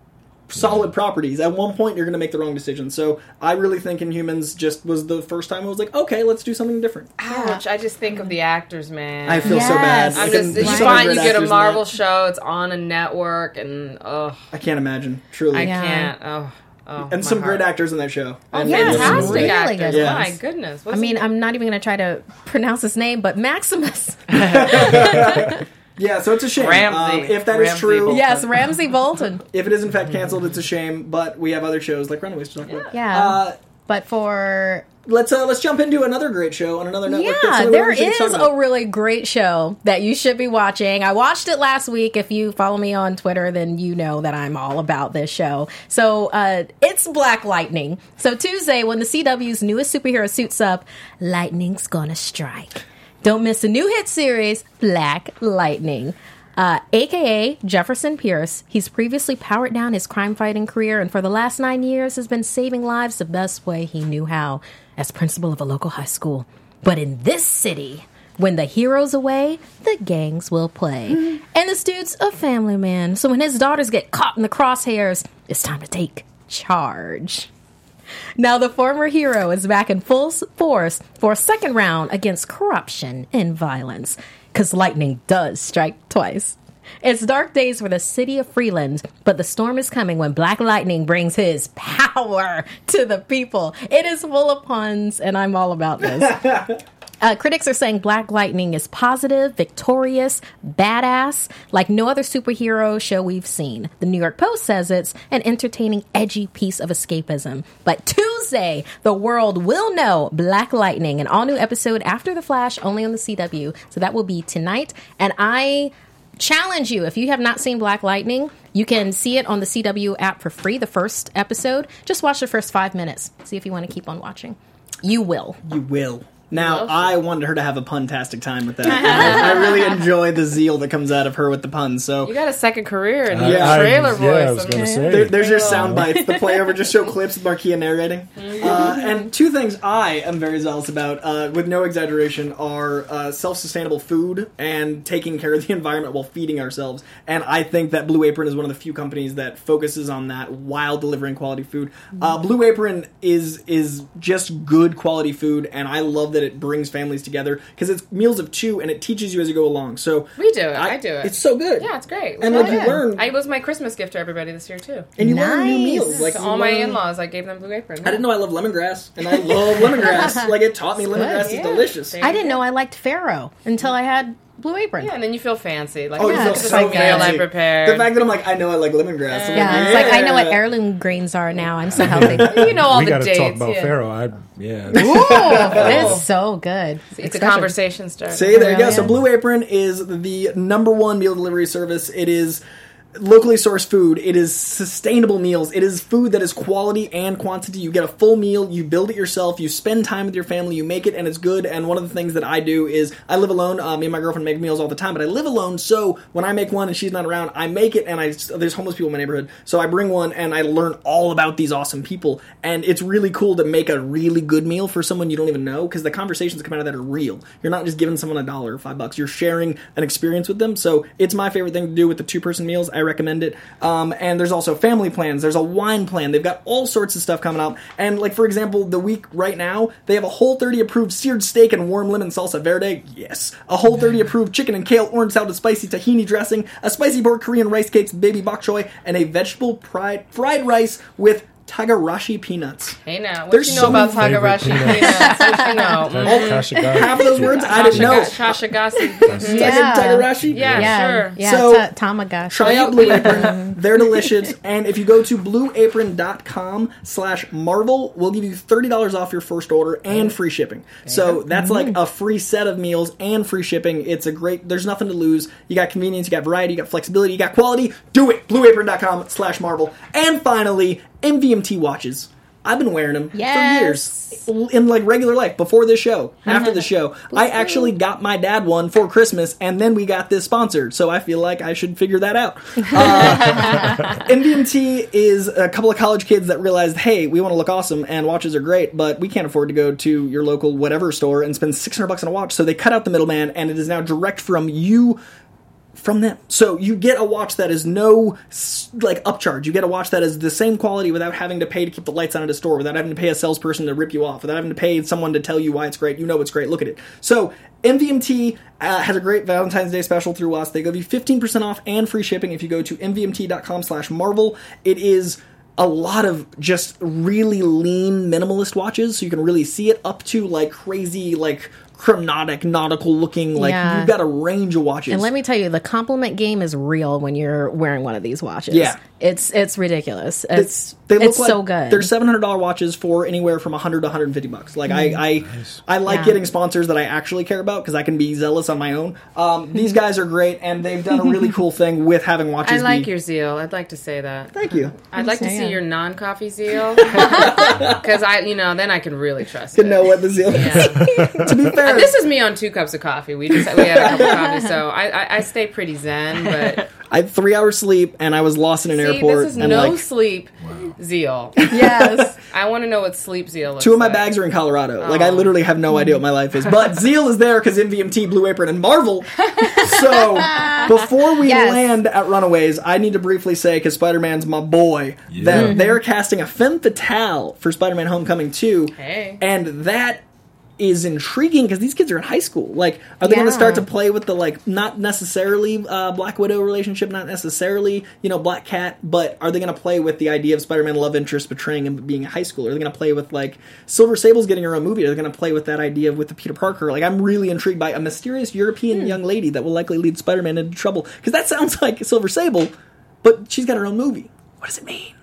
solid properties. At one point, you're going to make the wrong decision. So I really think Inhumans just was the first time I was like, okay, let's do something different. Ouch! I just think of the actors, man. I feel so bad. Yes. I'm Like, just. there's You so many find you great get a actors in Marvel that. show. It's on a network, and oh, I can't imagine. Truly. I Yeah. can't. Oh, Oh, and my some heart. great actors in that show. Oh, And- fantastic Really actors. good. Yes. My goodness. I What's mean, his I'm not even going to try to pronounce his name, but Maximus. Yeah, so it's a shame. Ramsey. Um, if that is Ramsey true, Bolton. Yes, Ramsey Bolton. if it is in fact canceled, it's a shame. But we have other shows like Runaways to talk about. Yeah. Uh, But for let's uh, let's jump into another great show on another network. That's yeah, something there we should talk is about. a really great show that you should be watching. I watched it last week. If you follow me on Twitter, then you know that I'm all about this show. So uh, it's Black Lightning. So Tuesday, when the C W's newest superhero suits up, lightning's gonna strike. Don't miss the new hit series, Black Lightning. Uh, A K A Jefferson Pierce. He's previously powered down his crime-fighting career and for the last nine years has been saving lives the best way he knew how, as principal of a local high school. But in this city, when the hero's away, the gangs will play. Mm-hmm. And this dude's a family man, so when his daughters get caught in the crosshairs, it's time to take charge. Now the former hero is back in full force for a second round against corruption and violence. Because lightning does strike twice. It's dark days for the city of Freeland, but the storm is coming when Black Lightning brings his power to the people. It is full of puns, and I'm all about this. Uh, critics are saying Black Lightning is positive, victorious, badass, like no other superhero show we've seen. The New York Post says it's an entertaining, edgy piece of escapism. But Tuesday, the world will know Black Lightning, an all-new episode after The Flash, only on the C W. So that will be tonight. And I challenge you, if you have not seen Black Lightning, you can see it on the C W app for free, the first episode. Just watch the first five minutes. See if you want to keep on watching. You will. You will. Now, I wanted her to have a puntastic time with that. I, I really enjoy the zeal that comes out of her with the puns. So You got a second career in Uh, your yeah. trailer I- voice. yeah, I was I gonna mean- say. There, there's your sound bites. The playover just show clips of Marquia narrating. Uh, and two things I am very zealous about, uh, with no exaggeration, are uh, self-sustainable food and taking care of the environment while feeding ourselves. And I think that Blue Apron is one of the few companies that focuses on that while delivering quality food. Uh, Blue Apron is is just good quality food, and I love that it brings families together because it's meals of two and it teaches you as you go along. So We do it. I, do it. It's so good. Yeah, it's great. And We like love you it. learn, I, it was my Christmas gift to everybody this year too. and you learn new meals. Like to you all my learn- in-laws, I gave them Blue Apron. I didn't know I love lemongrass, and I love lemongrass. Like, it taught me lemongrass is Yeah. delicious. There I you didn't go. know I liked Farro until I had Blue Apron. Yeah, and then you feel fancy. Like, Oh, you yeah, feel this is so like meal fancy. I prepared. The fact that I'm like, I know I like lemongrass. I'm Yeah, like, it's like I know what yeah. heirloom grains are now. I'm so healthy. You know all we the gotta dates. talk about yeah. Pharaoh. I yeah. Ooh, it's so good. It's a Especially- conversation starter. See, there you go. Really? So Blue Apron is the number one meal delivery service. It is locally sourced food. It is sustainable meals. It is food that is quality and quantity. You get a full meal. You build it yourself. You spend time with your family. You make it, and it's good. And one of the things that I do is I live alone. Uh, me and my girlfriend make meals all the time, but I live alone. So when I make one and she's not around, I make it. And I there's homeless people in my neighborhood, so I bring one and I learn all about these awesome people. And it's really cool to make a really good meal for someone you don't even know, because the conversations that come out of that are real. You're not just giving someone a dollar or five bucks. You're sharing an experience with them. So it's my favorite thing to do with the two person meals. I recommend it. Um, and there's also family plans. There's a wine plan. They've got all sorts of stuff coming up. And like, for example, the week right now, they have a Whole thirty approved seared steak and warm lemon salsa verde. Yes. A Whole thirty approved chicken and kale orange salad with spicy tahini dressing, a spicy pork Korean rice cakes, baby bok choy, and a vegetable fried, fried rice with Tagarashi peanuts. Hey now, what There's you know so about many Tagarashi favorite peanuts? What you know? That's Mhm. Kashigari. Half of those words I didn't know. Shashagasi. Yeah. Tagarashi? Yeah, Yeah, sure. yeah. So, ta- Tamagotchi. Try out Blue Apron. They're delicious. And if you go to blueapron.com slash Marvel, we'll give you thirty dollars off your first order and free shipping. So that's like a free set of meals and free shipping. It's a great, there's nothing to lose. You got convenience, you got variety, you got flexibility, you got quality. Do it. blueapron.com slash Marvel. And finally, M V M T watches. I've been wearing them Yes. for years. In like regular life, before this show, after the show. I actually got my dad one for Christmas, and then we got this sponsored, so I feel like I should figure that out. Uh, M V M T is a couple of college kids that realized, hey, we want to look awesome, and watches are great, but we can't afford to go to your local whatever store and spend six hundred bucks on a watch, so they cut out the middleman, and it is now direct from you from them. So you get a watch that is no like upcharge. You get a watch that is the same quality without having to pay to keep the lights on at a store, without having to pay a salesperson to rip you off, without having to pay someone to tell you why it's great. You know it's great. Look at it. So M V M T uh, has a great Valentine's Day special through us. They give you fifteen percent off and free shipping if you go to M V M T dot com slash Marvel. It is a lot of just really lean minimalist watches, so you can really see it, up to like crazy like chronotic nautical looking, like Yeah. you've got a range of watches. And let me tell you, the compliment game is real when you're wearing one of these watches. Yeah. It's it's ridiculous. It's they look it's like so good. They're seven hundred dollars watches for anywhere from one hundred to one hundred fifty bucks. Like Mm. I I, I like Yeah. getting sponsors that I actually care about because I can be zealous on my own. Um, these guys are great, and they've done a really cool thing with having watches. I like be, your zeal. I'd like to say that. Thank you. I'd like to saying. see your non-coffee zeal, because I, you know, then I can really trust to it. know what the zeal is. To be fair, Uh, this is me on two cups of coffee. We just we had a cup of coffee, so I, I, I stay pretty zen. But I had three hours sleep, and I was lost in an see, airport. this is and no like, sleep zeal. Yes. I want to know what sleep zeal is. two of my like. bags are in Colorado. Like I Oh. literally have no idea what my life is. But zeal is there because M V M T, Blue Apron, and Marvel. So before we Yes. land at Runaways, I need to briefly say, because Spider-Man's my boy, that Mhm. they're casting a femme fatale for Spider-Man: Homecoming two, Hey. and that is intriguing because these kids are in high school. Like, are they going to Yeah. start to play with the, like, not necessarily uh, Black Widow relationship, not necessarily, you know, Black Cat, but are they going to play with the idea of Spider-Man love interest betraying him being in high school? Are they going to play with, like, Silver Sable's getting her own movie? Are they going to play with that idea of with the Peter Parker? Like, I'm really intrigued by a mysterious European young lady that will likely lead Spider-Man into trouble. Because that sounds like Silver Sable, but she's got her own movie. What does it mean?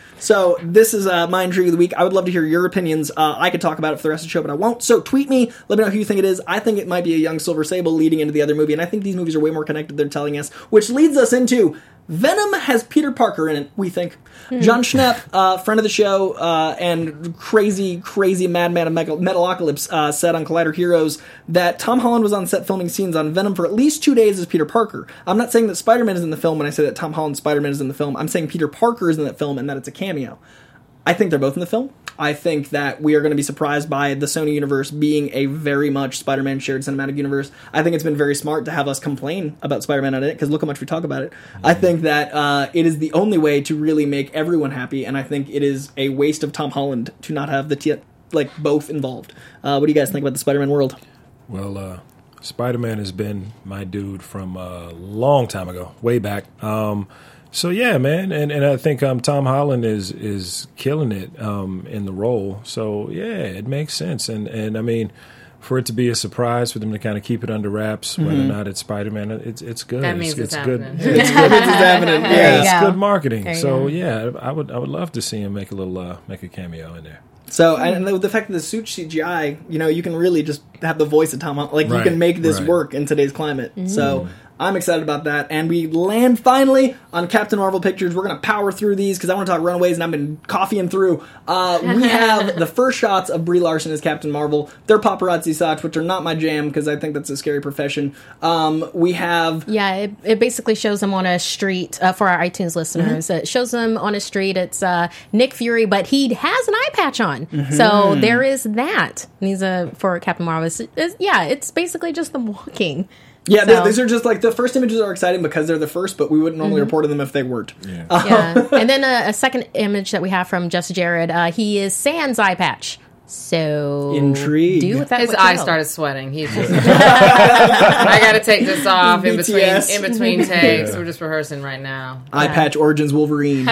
So this is uh, my intrigue of the week. I would love to hear your opinions. Uh, I could talk about it for the rest of the show, but I won't. So tweet me. Let me know who you think it is. I think it might be a young Silver Sable leading into the other movie, and I think these movies are way more connected than they're telling us, which leads us into Venom has Peter Parker in it, we think. John Schnepp, uh, friend of the show, uh, and crazy, crazy madman of Metal- Metalocalypse, uh, said on Collider Heroes that Tom Holland was on set filming scenes on Venom for at least two days as Peter Parker. I'm not saying that Spider-Man is in the film when I say that Tom Holland's Spider-Man is in the film. I'm saying Peter Parker is in that film and that it's a cameo. I think they're both in the film. I think that we are going to be surprised by the Sony universe being a very much Spider-Man shared cinematic universe. I think it's been very smart to have us complain about Spider-Man on it, because look how much we talk about it. I think that uh, it is the only way to really make everyone happy, and I think it is a waste of Tom Holland to not have the t- like both involved. Uh, what do you guys think about the Spider-Man world? Well, uh, Spider-Man has been my dude from a long time ago, way back. Um, so yeah, man, and, and I think um, Tom Holland is is killing it um, in the role. So yeah, it makes sense, and and I mean, for it to be a surprise for them to kind of keep it under wraps, whether or Mhm. not it's Spider-Man, it's it's good. That means it's, it's good. happening. It's It's good. It's happening. Yeah, Yeah. it's There you good go. marketing. There you So go. yeah, I would I would love to see him make a little uh, make a cameo in there. So, and the, the fact that the suit C G I, you know, you can really just have the voice of Tom Holland. Like, you Right, can make this right. work in today's climate. So, I'm excited about that. And we land finally on Captain Marvel pictures. We're going to power through these because I want to talk Runaways, and I've been coffeeing through. Uh, we have the first shots of Brie Larson as Captain Marvel. They're paparazzi shots, which are not my jam because I think that's a scary profession. Um, we have... Yeah, it, it basically shows them on a street uh, for our iTunes listeners. Mm-hmm. It shows them on a street. It's uh, Nick Fury, but he has an eye patch on, so there is that. And he's a for Captain Marvel. It's, it's, yeah, it's basically just them walking. Yeah, So- they- these are just like the first images are exciting because they're the first, but we wouldn't normally Mhm. report on them if they weren't. Yeah. Yeah, and then a, a second image that we have from Just Jared. Uh, he is Sans eye patch. So Intrigued. Do with that His what you eyes will. started sweating. He's just. I got to take this off in between B T S. in between takes. Yeah. We're just rehearsing right now. Eye Patch Origins Wolverine.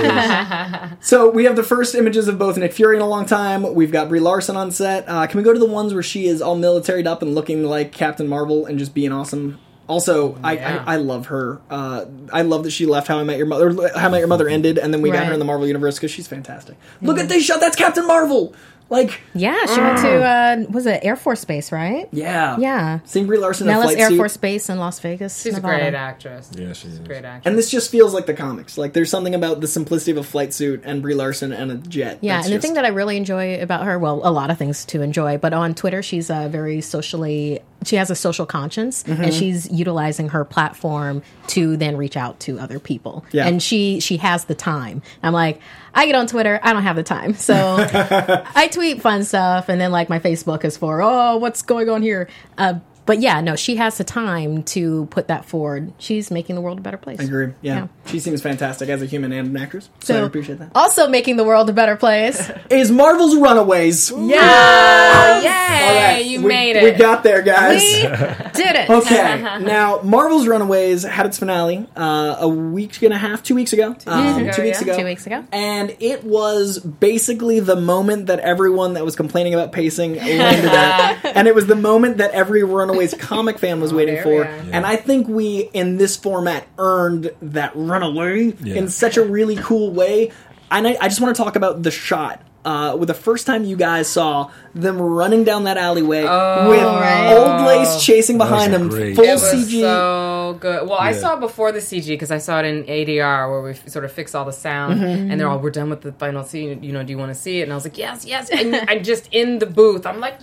So we have the first images of both Nick Fury in a long time. We've got Brie Larson on set. Uh, can we go to the ones where she is all militaried up and looking like Captain Marvel and just being awesome? Also, I, Yeah. I I love her. Uh, I love that she left How I Met Your Mother. How I Met Your Mother ended, and then we got her Right. in the Marvel universe because she's fantastic. Look at this shot. That's Captain Marvel. Like, Yeah, she went to uh, was it Air Force Base, right? yeah, Yeah. Seeing Brie Larson in a Nellis flight Air suit. Force Base in Las Vegas. She's a Nevada. great actress. Yeah, she She's is. a great actress. And this just feels like the comics. Like, there's something about the simplicity of a flight suit and Brie Larson and a jet. Yeah, That's and the just- thing that I really enjoy about her, well, a lot of things to enjoy, but on Twitter, she's uh, very socially, she has a social conscience, Mm-hmm. and she's utilizing her platform to then reach out to other people. Yeah. And she she has the time. I'm like, I get on Twitter, I don't have the time. So I tweet fun stuff, and then like my Facebook is for, oh, what's going on here? Uh, but yeah, no, she has the time to put that forward. She's making the world a better place. I agree. Yeah. yeah. She seems fantastic as a human and an actress. So, so I appreciate that. Also making the world a better place is Marvel's Runaways. Yeah. Yay! Right. You we, made it. We got there, guys. We did it. Okay. Now, Marvel's Runaways had its finale uh, a week and a half, two weeks ago. Two, um, ago, two weeks yeah. ago. Two weeks ago. And it was basically the moment that everyone that was complaining about pacing landed at. And it was the moment that every Runaways comic fan was oh, waiting for. Yeah. And I think we, in this format, earned that runaway yeah. in such a really cool way. And I, I just want to talk about the shot. Uh, with the first time you guys saw them running down that alleyway oh, with right. Old Lace chasing behind them, great. full it was C G. So good. Well, yeah. I saw it before the C G because I saw it in A D R where we sort of fix all the sound, mm-hmm. and they're all, "We're done with the final scene. You know, do you want to see it?" And I was like, "Yes, yes." And I'm just in the booth. I'm like,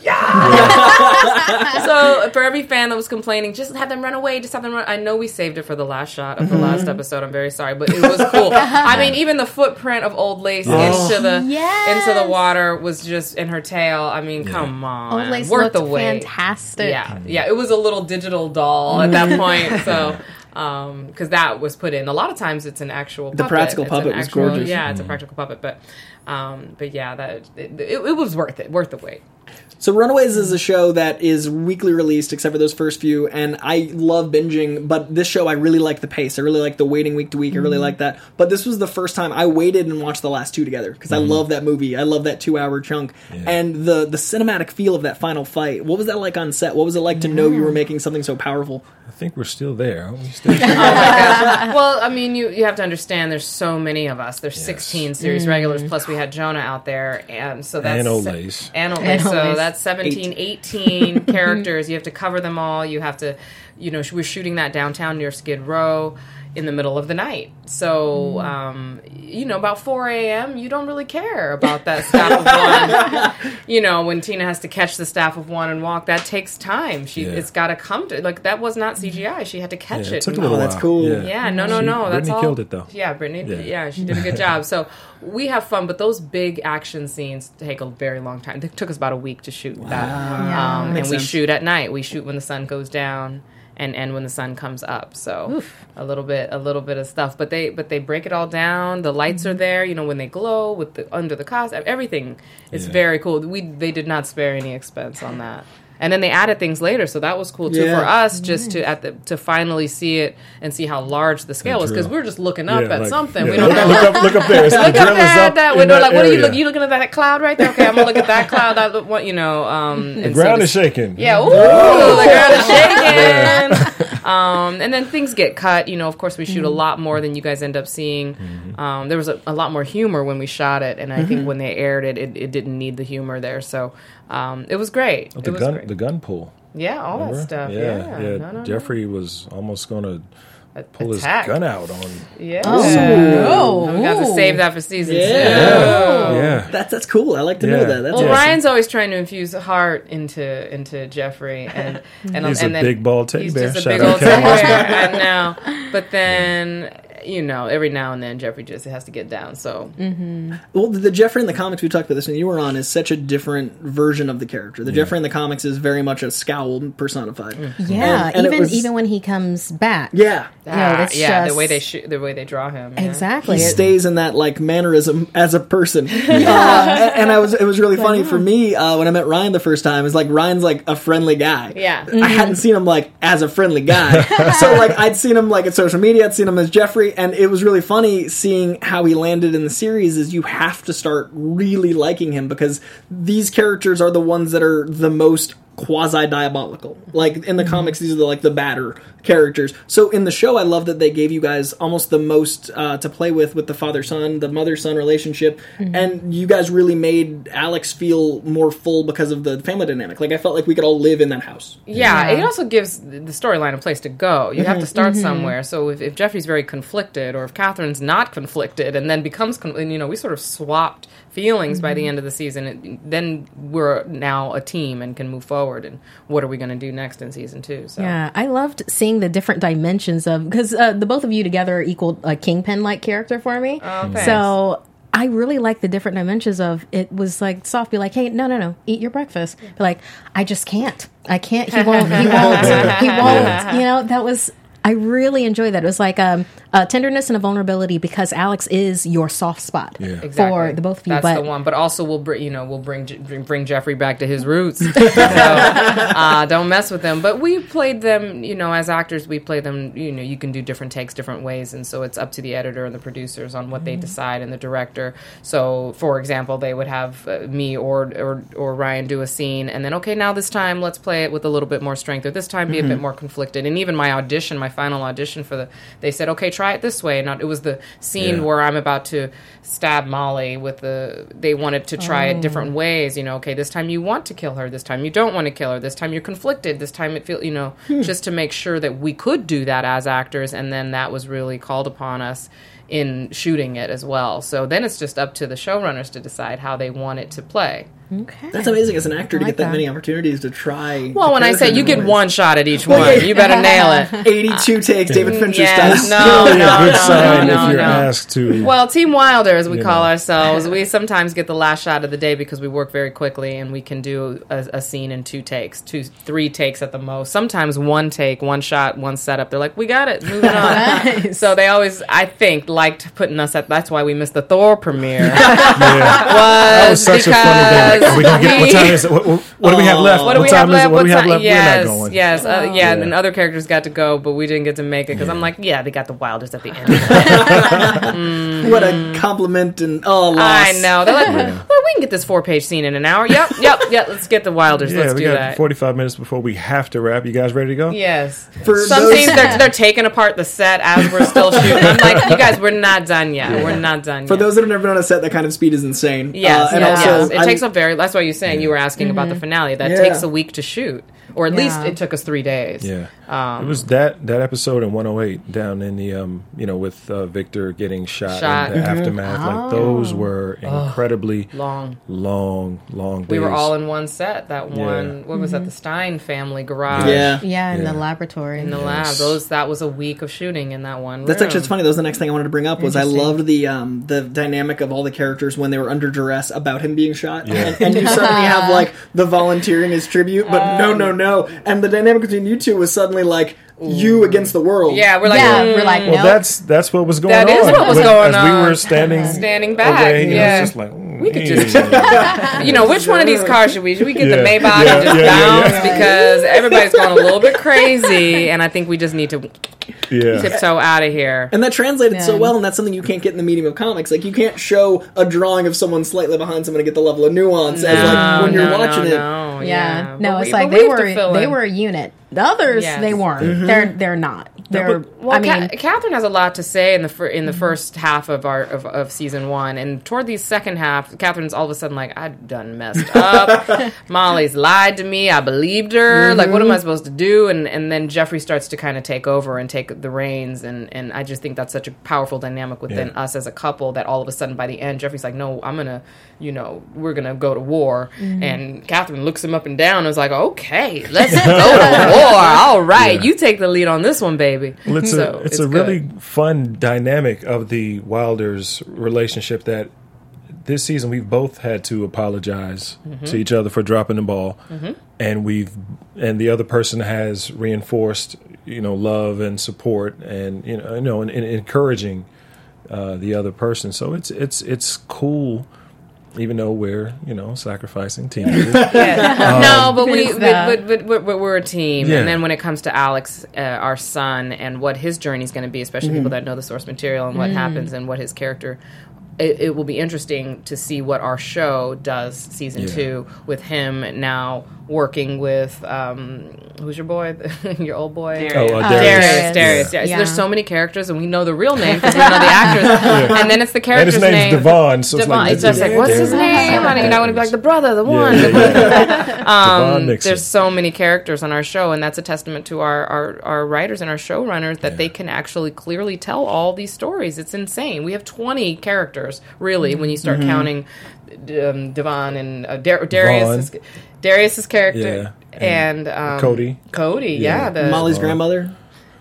"Yeah!" So for every fan that was complaining, just have them run away. Just have them run. I know we saved it for the last shot of the mm-hmm. last episode. I'm very sorry, but it was cool. I mean, even the footprint of Old Lace oh. into the yes. into the water was just in her tail. I mean, yeah. come on. Old Lace worth looked the wait. Fantastic. Yeah, yeah. It was a little digital doll at that point, so because um, that was put in. A lot of times, it's an actual puppet. The practical it's puppet was actual, gorgeous. Yeah, it's mm. a practical puppet, but um, but yeah, that it, it, it was worth it, worth the wait. So Runaways is a show that is weekly released, except for those first few, and I love binging, but this show, I really like the pace. I really like the waiting week to week. I really like that. But this was the first time I waited and watched the last two together, because mm-hmm. I love that movie. I love that two-hour chunk. Yeah. And the, the cinematic feel of that final fight. What was that like on set? What was it like to know you were making something so powerful? I think we're still there. Aren't we still oh my gosh. Well, I mean, you, you have to understand there's so many of us. There's yes. sixteen series mm. regulars, plus we had Jonah out there. And so that's... And Old Lace. And Old Lace. So that's seventeen, eighteen characters. You have to cover them all. You have to, you know, we're shooting that downtown near Skid Row in the middle of the night. So, um, you know, about four a.m., you don't really care about that staff of one. You know, when Tina has to catch the staff of one and walk, that takes time. She yeah. It's got to come to, like, that was not C G I. She had to catch yeah, it. it. Took a little oh, that's cool. Yeah, yeah no, no, no. She, that's Brittany all. killed it, though. Yeah, Brittany, yeah. yeah, she did a good job. So we have fun, but those big action scenes take a very long time. It took us about a week to shoot wow. that. Yeah. Um, and Makes we sense. shoot at night. We shoot when the sun goes down. And, and when the sun comes up, so Oof. a little bit a little bit of stuff, but they but they break it all down. The lights mm-hmm. are there, you know, when they glow with the under the costume, everything is yeah. very cool. We they did not spare any expense on that. And then they added things later, so that was cool too yeah. for us, just to at the to finally see it and see how large the scale was, because we're just looking up yeah, at like, something. Yeah. We don't know. Look up, look up there. So look the up drill there is at up that window. that Like, what are you area. look? You looking at that cloud right there? Okay, I'm gonna look at that cloud. That what you know. Um, the ground so is shaking. Yeah, ooh, the ground is shaking. um, and then things get cut. You know, of course, we shoot mm-hmm. a lot more than you guys end up seeing. Mm-hmm. Um, there was a, a lot more humor when we shot it, and I mm-hmm. think when they aired it, it, it didn't need the humor there. So um, it was great. Oh, the it was gun, great. the gun pull. Yeah, all Remember? that stuff. Yeah, Yeah, yeah. No, no, Jeffrey no. was almost going to pull Attack. his gun out on. Yeah. Oh, no. We got to save that for season yeah. two. Yeah. yeah. That's that's cool. I like to Yeah. know that. That's Well, awesome. Ryan's always trying to infuse heart into into Jeffrey, and and He's and a then big bald teddy he's bear. just a Shout big out old Kevin teddy bear. I know, but then. You know, every now and then Jeffrey just has to get down. So, mm-hmm. well, the, the Jeffrey in the comics we talked about this when you were on is such a different version of the character. The yeah. Jeffrey in the comics is very much a scowl personified. Yeah, and, and even was, even when he comes back. Yeah, you know, it's yeah, just, the way they shoot, the way they draw him. Yeah. Exactly, he it, stays in that like mannerism as a person. Yeah. Uh, and I was it was really funny for me uh, when I met Ryan the first time. It's like Ryan's like a friendly guy. Yeah, mm-hmm. I hadn't seen him like as a friendly guy, so like I'd seen him like at social media. I'd seen him as Jeffrey, and it was really funny. Funny seeing how he landed in the series is you have to start really liking him because these characters are the ones that are the most quasi-diabolical. Like, in the mm-hmm. comics, these are the, like, the badder characters. So, in the show, I love that they gave you guys almost the most uh, to play with, with the father-son, the mother-son relationship, mm-hmm. and you guys really made Alex feel more full because of the family dynamic. Like, I felt like we could all live in that house. Yeah, yeah. it also gives the storyline a place to go. You mm-hmm. have to start mm-hmm. somewhere. So, if, if Jeffrey's very conflicted, or if Catherine's not conflicted, and then becomes, con- you know, we sort of swapped feelings mm-hmm. by the end of the season, it, then we're now a team and can move forward. And what are we going to do next in season two? So. Yeah, I loved seeing the different dimensions of because uh, the both of you together equaled a Kingpin like character for me. Oh, thanks. So I really like the different dimensions of it. Was like soft, be like, hey, no, no, no, eat your breakfast. Be like, I just can't. I can't. He won't. He won't. He won't. You know, that was. I really enjoyed that. It was like um, a tenderness and a vulnerability because Alex is your soft spot yeah. exactly. for the both of you. That's but, the one. But also, we'll bring you know we'll bring bring, bring Jeffrey back to his roots. So, uh, don't mess with them. But we played them. You know, as actors, we play them. You know, you can do different takes, different ways, and so it's up to the editor and the producers on what mm-hmm. they decide, and the director. So, for example, they would have uh, me or, or or Ryan do a scene, and then okay, now this time let's play it with a little bit more strength, or this time be mm-hmm. a bit more conflicted. And even my audition, my final audition for the, they said, okay, try it this way. And it was the scene yeah. where I'm about to stab Molly with the, they wanted to try oh. it different ways. You know, okay, this time you want to kill her. This time you don't want to kill her. This time you're conflicted. This time it feels, you know, hmm. just to make sure that we could do that as actors. And then that was really called upon us in shooting it as well. So then it's just up to the showrunners to decide how they want it to play. Okay. That's amazing as an actor to like get that, that many opportunities to try. Well, when I say you get ways. one shot at each Well, one, yeah. you better nail it. eighty-two takes, David Fincher yes, style. no, Really no, a good no, sign no, if you're no. asked to. Well, Team Wilder, as we you call know. ourselves, we sometimes get the last shot of the day because we work very quickly and we can do a, a scene in two takes, two, three takes at the most. Sometimes one take, one shot, one setup. They're like, we got it, moving on. Nice. So they always, I think, liked putting us at. That's why we missed the Thor premiere. Yeah. That was such a funny day. Are we gonna get, what time is it? What, what, what do we have left? What do we time have is left? it? What do we have time? left? Yes, We're not going. yes, uh, yeah, Yeah. And other characters got to go, but we didn't get to make it because Yeah. I'm like, yeah, they got the Wilders at the end. Mm. What a compliment and oh, loss. I know. They're like, Yeah. well, we can get this four-page scene in an hour. Yep, yep, yep. Let's get the Wilders. Yeah, let's we do got that. forty-five minutes before we have to wrap. You guys ready to go? Yes. For Some those- scenes they're, they're taking apart the set as we're still shooting. I'm like, you guys, we're not done yet. Yeah. We're not done yet. For those that have never been on a set, that kind of speed is insane. Yes, Uh, and yes, also, yes. It I'm- takes a very. That's why you're saying you were asking about the finale. That Yeah. takes a week to shoot, or at Yeah. least it took us three days. Yeah. Um, It was that that episode in one oh eight down in the um you know with uh, Victor getting shot, Shot. and the Mhm. aftermath. Oh. Like those were incredibly long. long, long days. We were all in one set. That Yeah. one. What was that? The Stein family garage. Yeah. Yeah, in Yeah. the laboratory. In the lab. Yes. Those. That was a week of shooting in that one. That's room. actually it's funny. That was the next thing I wanted to bring up. Was I Interesting. loved the um, the dynamic of all the characters when they were under duress about him being shot, Yeah. and, and you suddenly have like the volunteering as tribute, but Um, no, no, no, and the dynamic between you two was suddenly like you against the world. Yeah, we're like, Yeah, mm, we're like, Well, nope. that's that's what was going That on. is what was When- going as we on. were standing Standing back, away, and yeah. it was just like mm, We could mm. just, you know, which one of these cars should we? Should we get the Yeah. Maybach Yeah, and just yeah, yeah, bounce yeah. because everybody's going a little bit crazy, and I think we just need to yeah. tiptoe out of here. And that translated so Yeah. well, and that's something you can't get in the medium of comics. Like, you can't show a drawing of someone slightly behind someone to get the level of nuance as, like, when you're no, watching no, it. no, Yeah, no, But it's we- like but they we have to were fill they in. were a unit. The others, Yes. they weren't. Mm-hmm. They're they're not. They're. Well, I mean, Ca- Catherine has a lot to say in the fir- in the first half of our of, of season one, and toward the second half, Catherine's all of a sudden like, I done messed up. Molly's lied to me. I believed her. Mm-hmm. Like, what am I supposed to do? And and then Jeffrey starts to kind of take over and take the reins, and and I just think that's such a powerful dynamic within Yeah. us as a couple that all of a sudden by the end, Jeffrey's like, no, I'm gonna, you know, we're gonna go to war, and Catherine looks him up and down and is like, okay, let's go to war. All right, Yeah. you take the lead on this one, baby. Well, it's So, a it's, it's a good. really fun dynamic of the Wilders relationship that this season we've both had to apologize to each other for dropping the ball, and we've and the other person has reinforced you know love and support and you know you know and, and encouraging uh, the other person. So it's it's it's cool. Even though we're, you know, sacrificing teenagers. Yeah. no, but we, It's, but, uh, but, but, but, but we're a team. Yeah. And then when it comes to Alex, uh, our son, and what his journey is going to be, especially people that know the source material and what happens and what his character, it, it will be interesting to see what our show does season Yeah. two with him now working with um, who's your boy, your old boy, Darius. Oh, uh, Uh, Darius. Darius. Darius. Yeah. Yeah. So Yeah. there's so many characters, and we know the real name because we know the actors, and then it's the And character's his name's name. Devon, so it's Devon. like It's just like, what's his name? I, you know, I want to be like the brother, the one. Yeah, the yeah, um, Devon Nixon. there's so many characters on our show, and that's a testament to our, our, our writers and our showrunners that Yeah. they can actually clearly tell all these stories. It's insane. We have twenty characters, really, when you start counting um, Devon and uh, Dar- Darius. Vaughn. Darius's character. Yeah. And, And um, Cody. Cody, yeah. Yeah. the, Molly's Uh, grandmother.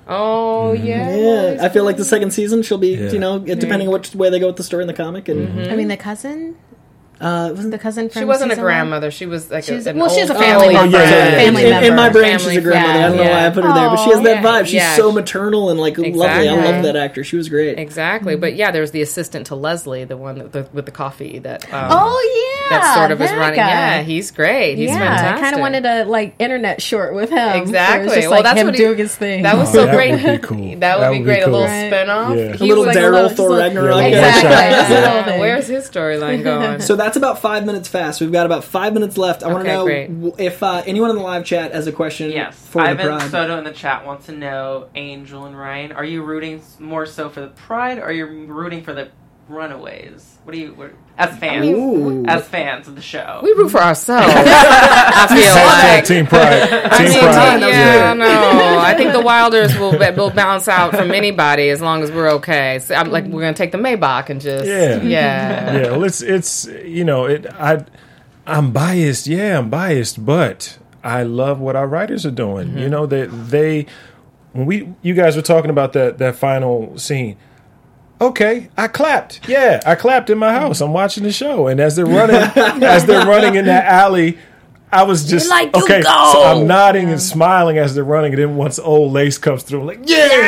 Oh yeah. Yeah, I feel like the second season she'll be, Yeah. you know, depending on which way they go with the story in the comic. And Mm-hmm. I mean, the cousin, uh, the cousin from She wasn't a season one? grandmother. She was like She's- a, an well, she's old a family member. Oh, yeah, yeah, yeah. Family in, member. in my brain, Family she's a grandmother. friend, I don't know why I yeah. put her there, but she has that Oh, vibe. She's yeah. so maternal and like lovely. I Exactly. love that actor. She was great. Exactly, but yeah, there's the assistant to Leslie, the one that, the, with the coffee that. Um, Oh yeah, that sort of is that running. guy. Yeah, he's great. He's yeah, fantastic. I kind of wanted a like internet short with him. Where it was Exactly. just, Well, like, that's him what he- doing his thing. That was Oh, so that great. would be cool. That would That be would be great. cool. A little Right. spinoff. Yeah. He A little was like Daryl little- Thor Ragnarok. Yeah, Exactly. Just a little thing. Where's his storyline going? So that's about five minutes fast. We've got about five minutes left. I want to Okay, know great. w- if uh, anyone in the live chat has a question Yes, for the Ivan Pride. Soto in the chat wants to know, Angel and Ryan, are you rooting s- more so for the Pride, or are you rooting for the Runaways? What do you, what, as fans, Ooh. as fans of the show? We root for ourselves. I feel Hashtag like. Team Pride. I Team mean, Pride. yeah, no. I think the Wilders will will bounce out from anybody as long as we're okay. So I'm like, we're gonna take the Maybach and just Yeah. yeah. Yeah, well, it's it's you know it. I I'm biased. Yeah, I'm biased, but I love what our writers are doing. Mm-hmm. You know that they, when we you guys were talking about that that final scene. Okay, I clapped. Yeah, I clapped in my house. I'm watching the show, and as they're running, as they're running in that alley, I was just You're like, "You okay. go!" So I'm nodding and smiling as they're running, and then once old Lace comes through, I'm like,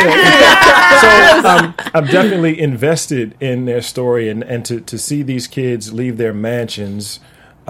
yeah. So um, I'm definitely invested in their story, and, and to, to see these kids leave their mansions,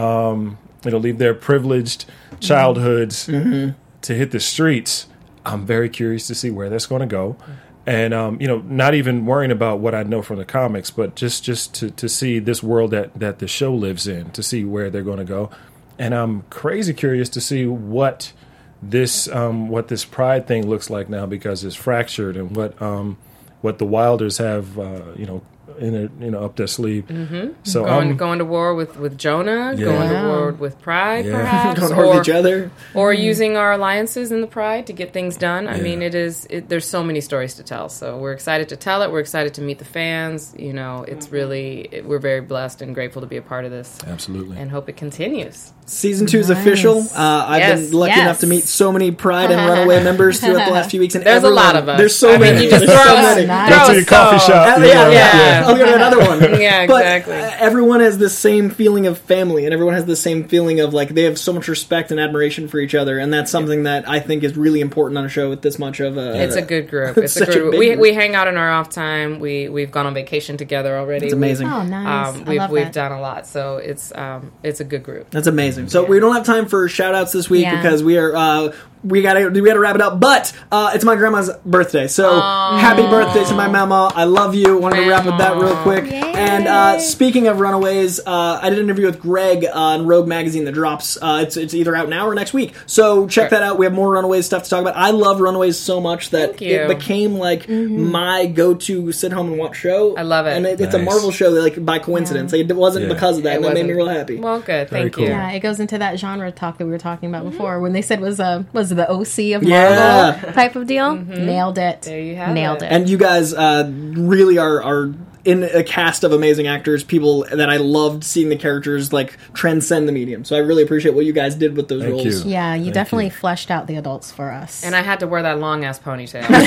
um, you know, leave their privileged childhoods to hit the streets. I'm very curious to see where that's going to go. And, um, you know, not even worrying about what I know from the comics, but just, just to, to see this world that, that the show lives in, to see where they're going to go. And I'm crazy curious to see what this um, what this Pride thing looks like now, because it's fractured, and what um, what the Wilders have, uh, you know, in a, you know, up their sleeve. Mm-hmm. So going I'm, going to war with, with Jonah, Yeah. going to Wow. war with Pride, Yeah. perhaps, Going to war or, with each other. or using our alliances in the Pride to get things done. I Yeah. mean, it is. It, there's so many stories to tell. So we're excited to tell it. We're excited to meet the fans. You know, it's really it, we're very blessed and grateful to be a part of this, absolutely. and hope it continues. Season two is Nice. official. Uh, I've Yes. been lucky Yes. enough to meet so many Pride and Runaway members throughout the last few weeks. And There's a everyone- lot of us. There's so I mean, many. you just There's throw so us- many. Nice. Go throw to your us coffee so- shop. Uh, you yeah, know, yeah. I'll get another one. Yeah, But, exactly. uh, everyone has the same feeling of family, and everyone has the same feeling of like they have so much respect and admiration for each other, and that's something that I think is really important on a show with this much of a. It's a good group. It's It's, a such a good. big we group. we hang out in our off time. We we've gone on vacation together already. It's amazing. Oh, nice. Um, I we've love we've that. done a lot, so it's um it's a good group. That's amazing. So we don't have time for shout outs this week Yeah. because we are uh, we gotta we gotta wrap it up. But uh, it's my grandma's birthday, so happy birthday to my mama. I love you. Wanted to wrap with that real quick. Yay. And uh, speaking of Runaways, uh, I did an interview with Greg on Rogue Magazine that drops. Uh, it's it's either out now or next week. So check that out. We have more Runaways stuff to talk about. I love Runaways so much that Thank you. it became like my go to sit home and watch show. I love it. And it, it's a Nice. Marvel show that like by coincidence. Like, it wasn't Yeah. because of that. It and that made me wasn't. real happy. Well, good. Very Thank cool. you. Yeah, it goes into that genre talk that we were talking about before when they said was a was it the O C of Yeah. Marvel type of deal. Nailed it. There you have Nailed it. it. And you guys uh, really are are in a cast of amazing actors, people that I loved seeing the characters like transcend the medium. So I really appreciate what you guys did with those Thank roles. you. yeah, you Thank definitely you. fleshed out the adults for us. And I had to wear that long ass ponytail. So,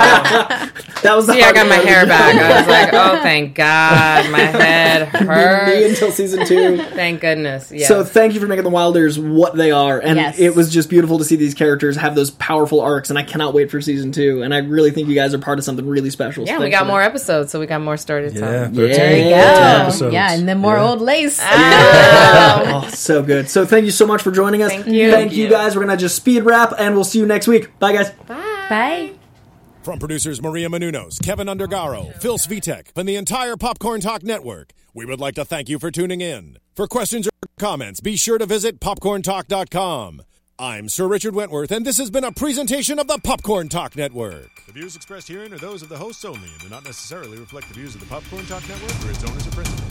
That was the see, I hard got my part of hair the back. job. I was like, oh, thank God, my head Me hurts. until season two. Thank goodness. Yes. So thank you for making the Wilders what they are, and Yes. it was just beautiful to see these characters have those powerful arcs. And I cannot wait for season two. And I really think you guys are part of something really special. So yeah, we thanks got for more that. episodes, so we got more story to tell. Yeah, Yeah. thirteen There you yeah, episodes. yeah, and then more Yeah. old lace. Oh, so good. So thank you so much for joining us. Thank you. Thank you guys. We're gonna just speed wrap, and we'll see you next week. Bye, guys. Bye. From producers Maria Menounos, Kevin Undergaro, Phil Svitek, and the entire Popcorn Talk Network, we would like to thank you for tuning in. For questions or comments, be sure to visit popcorn talk dot com. I'm Sir Richard Wentworth, and this has been a presentation of the Popcorn Talk Network. The views expressed herein are those of the hosts only and do not necessarily reflect the views of the Popcorn Talk Network or its owners or principals.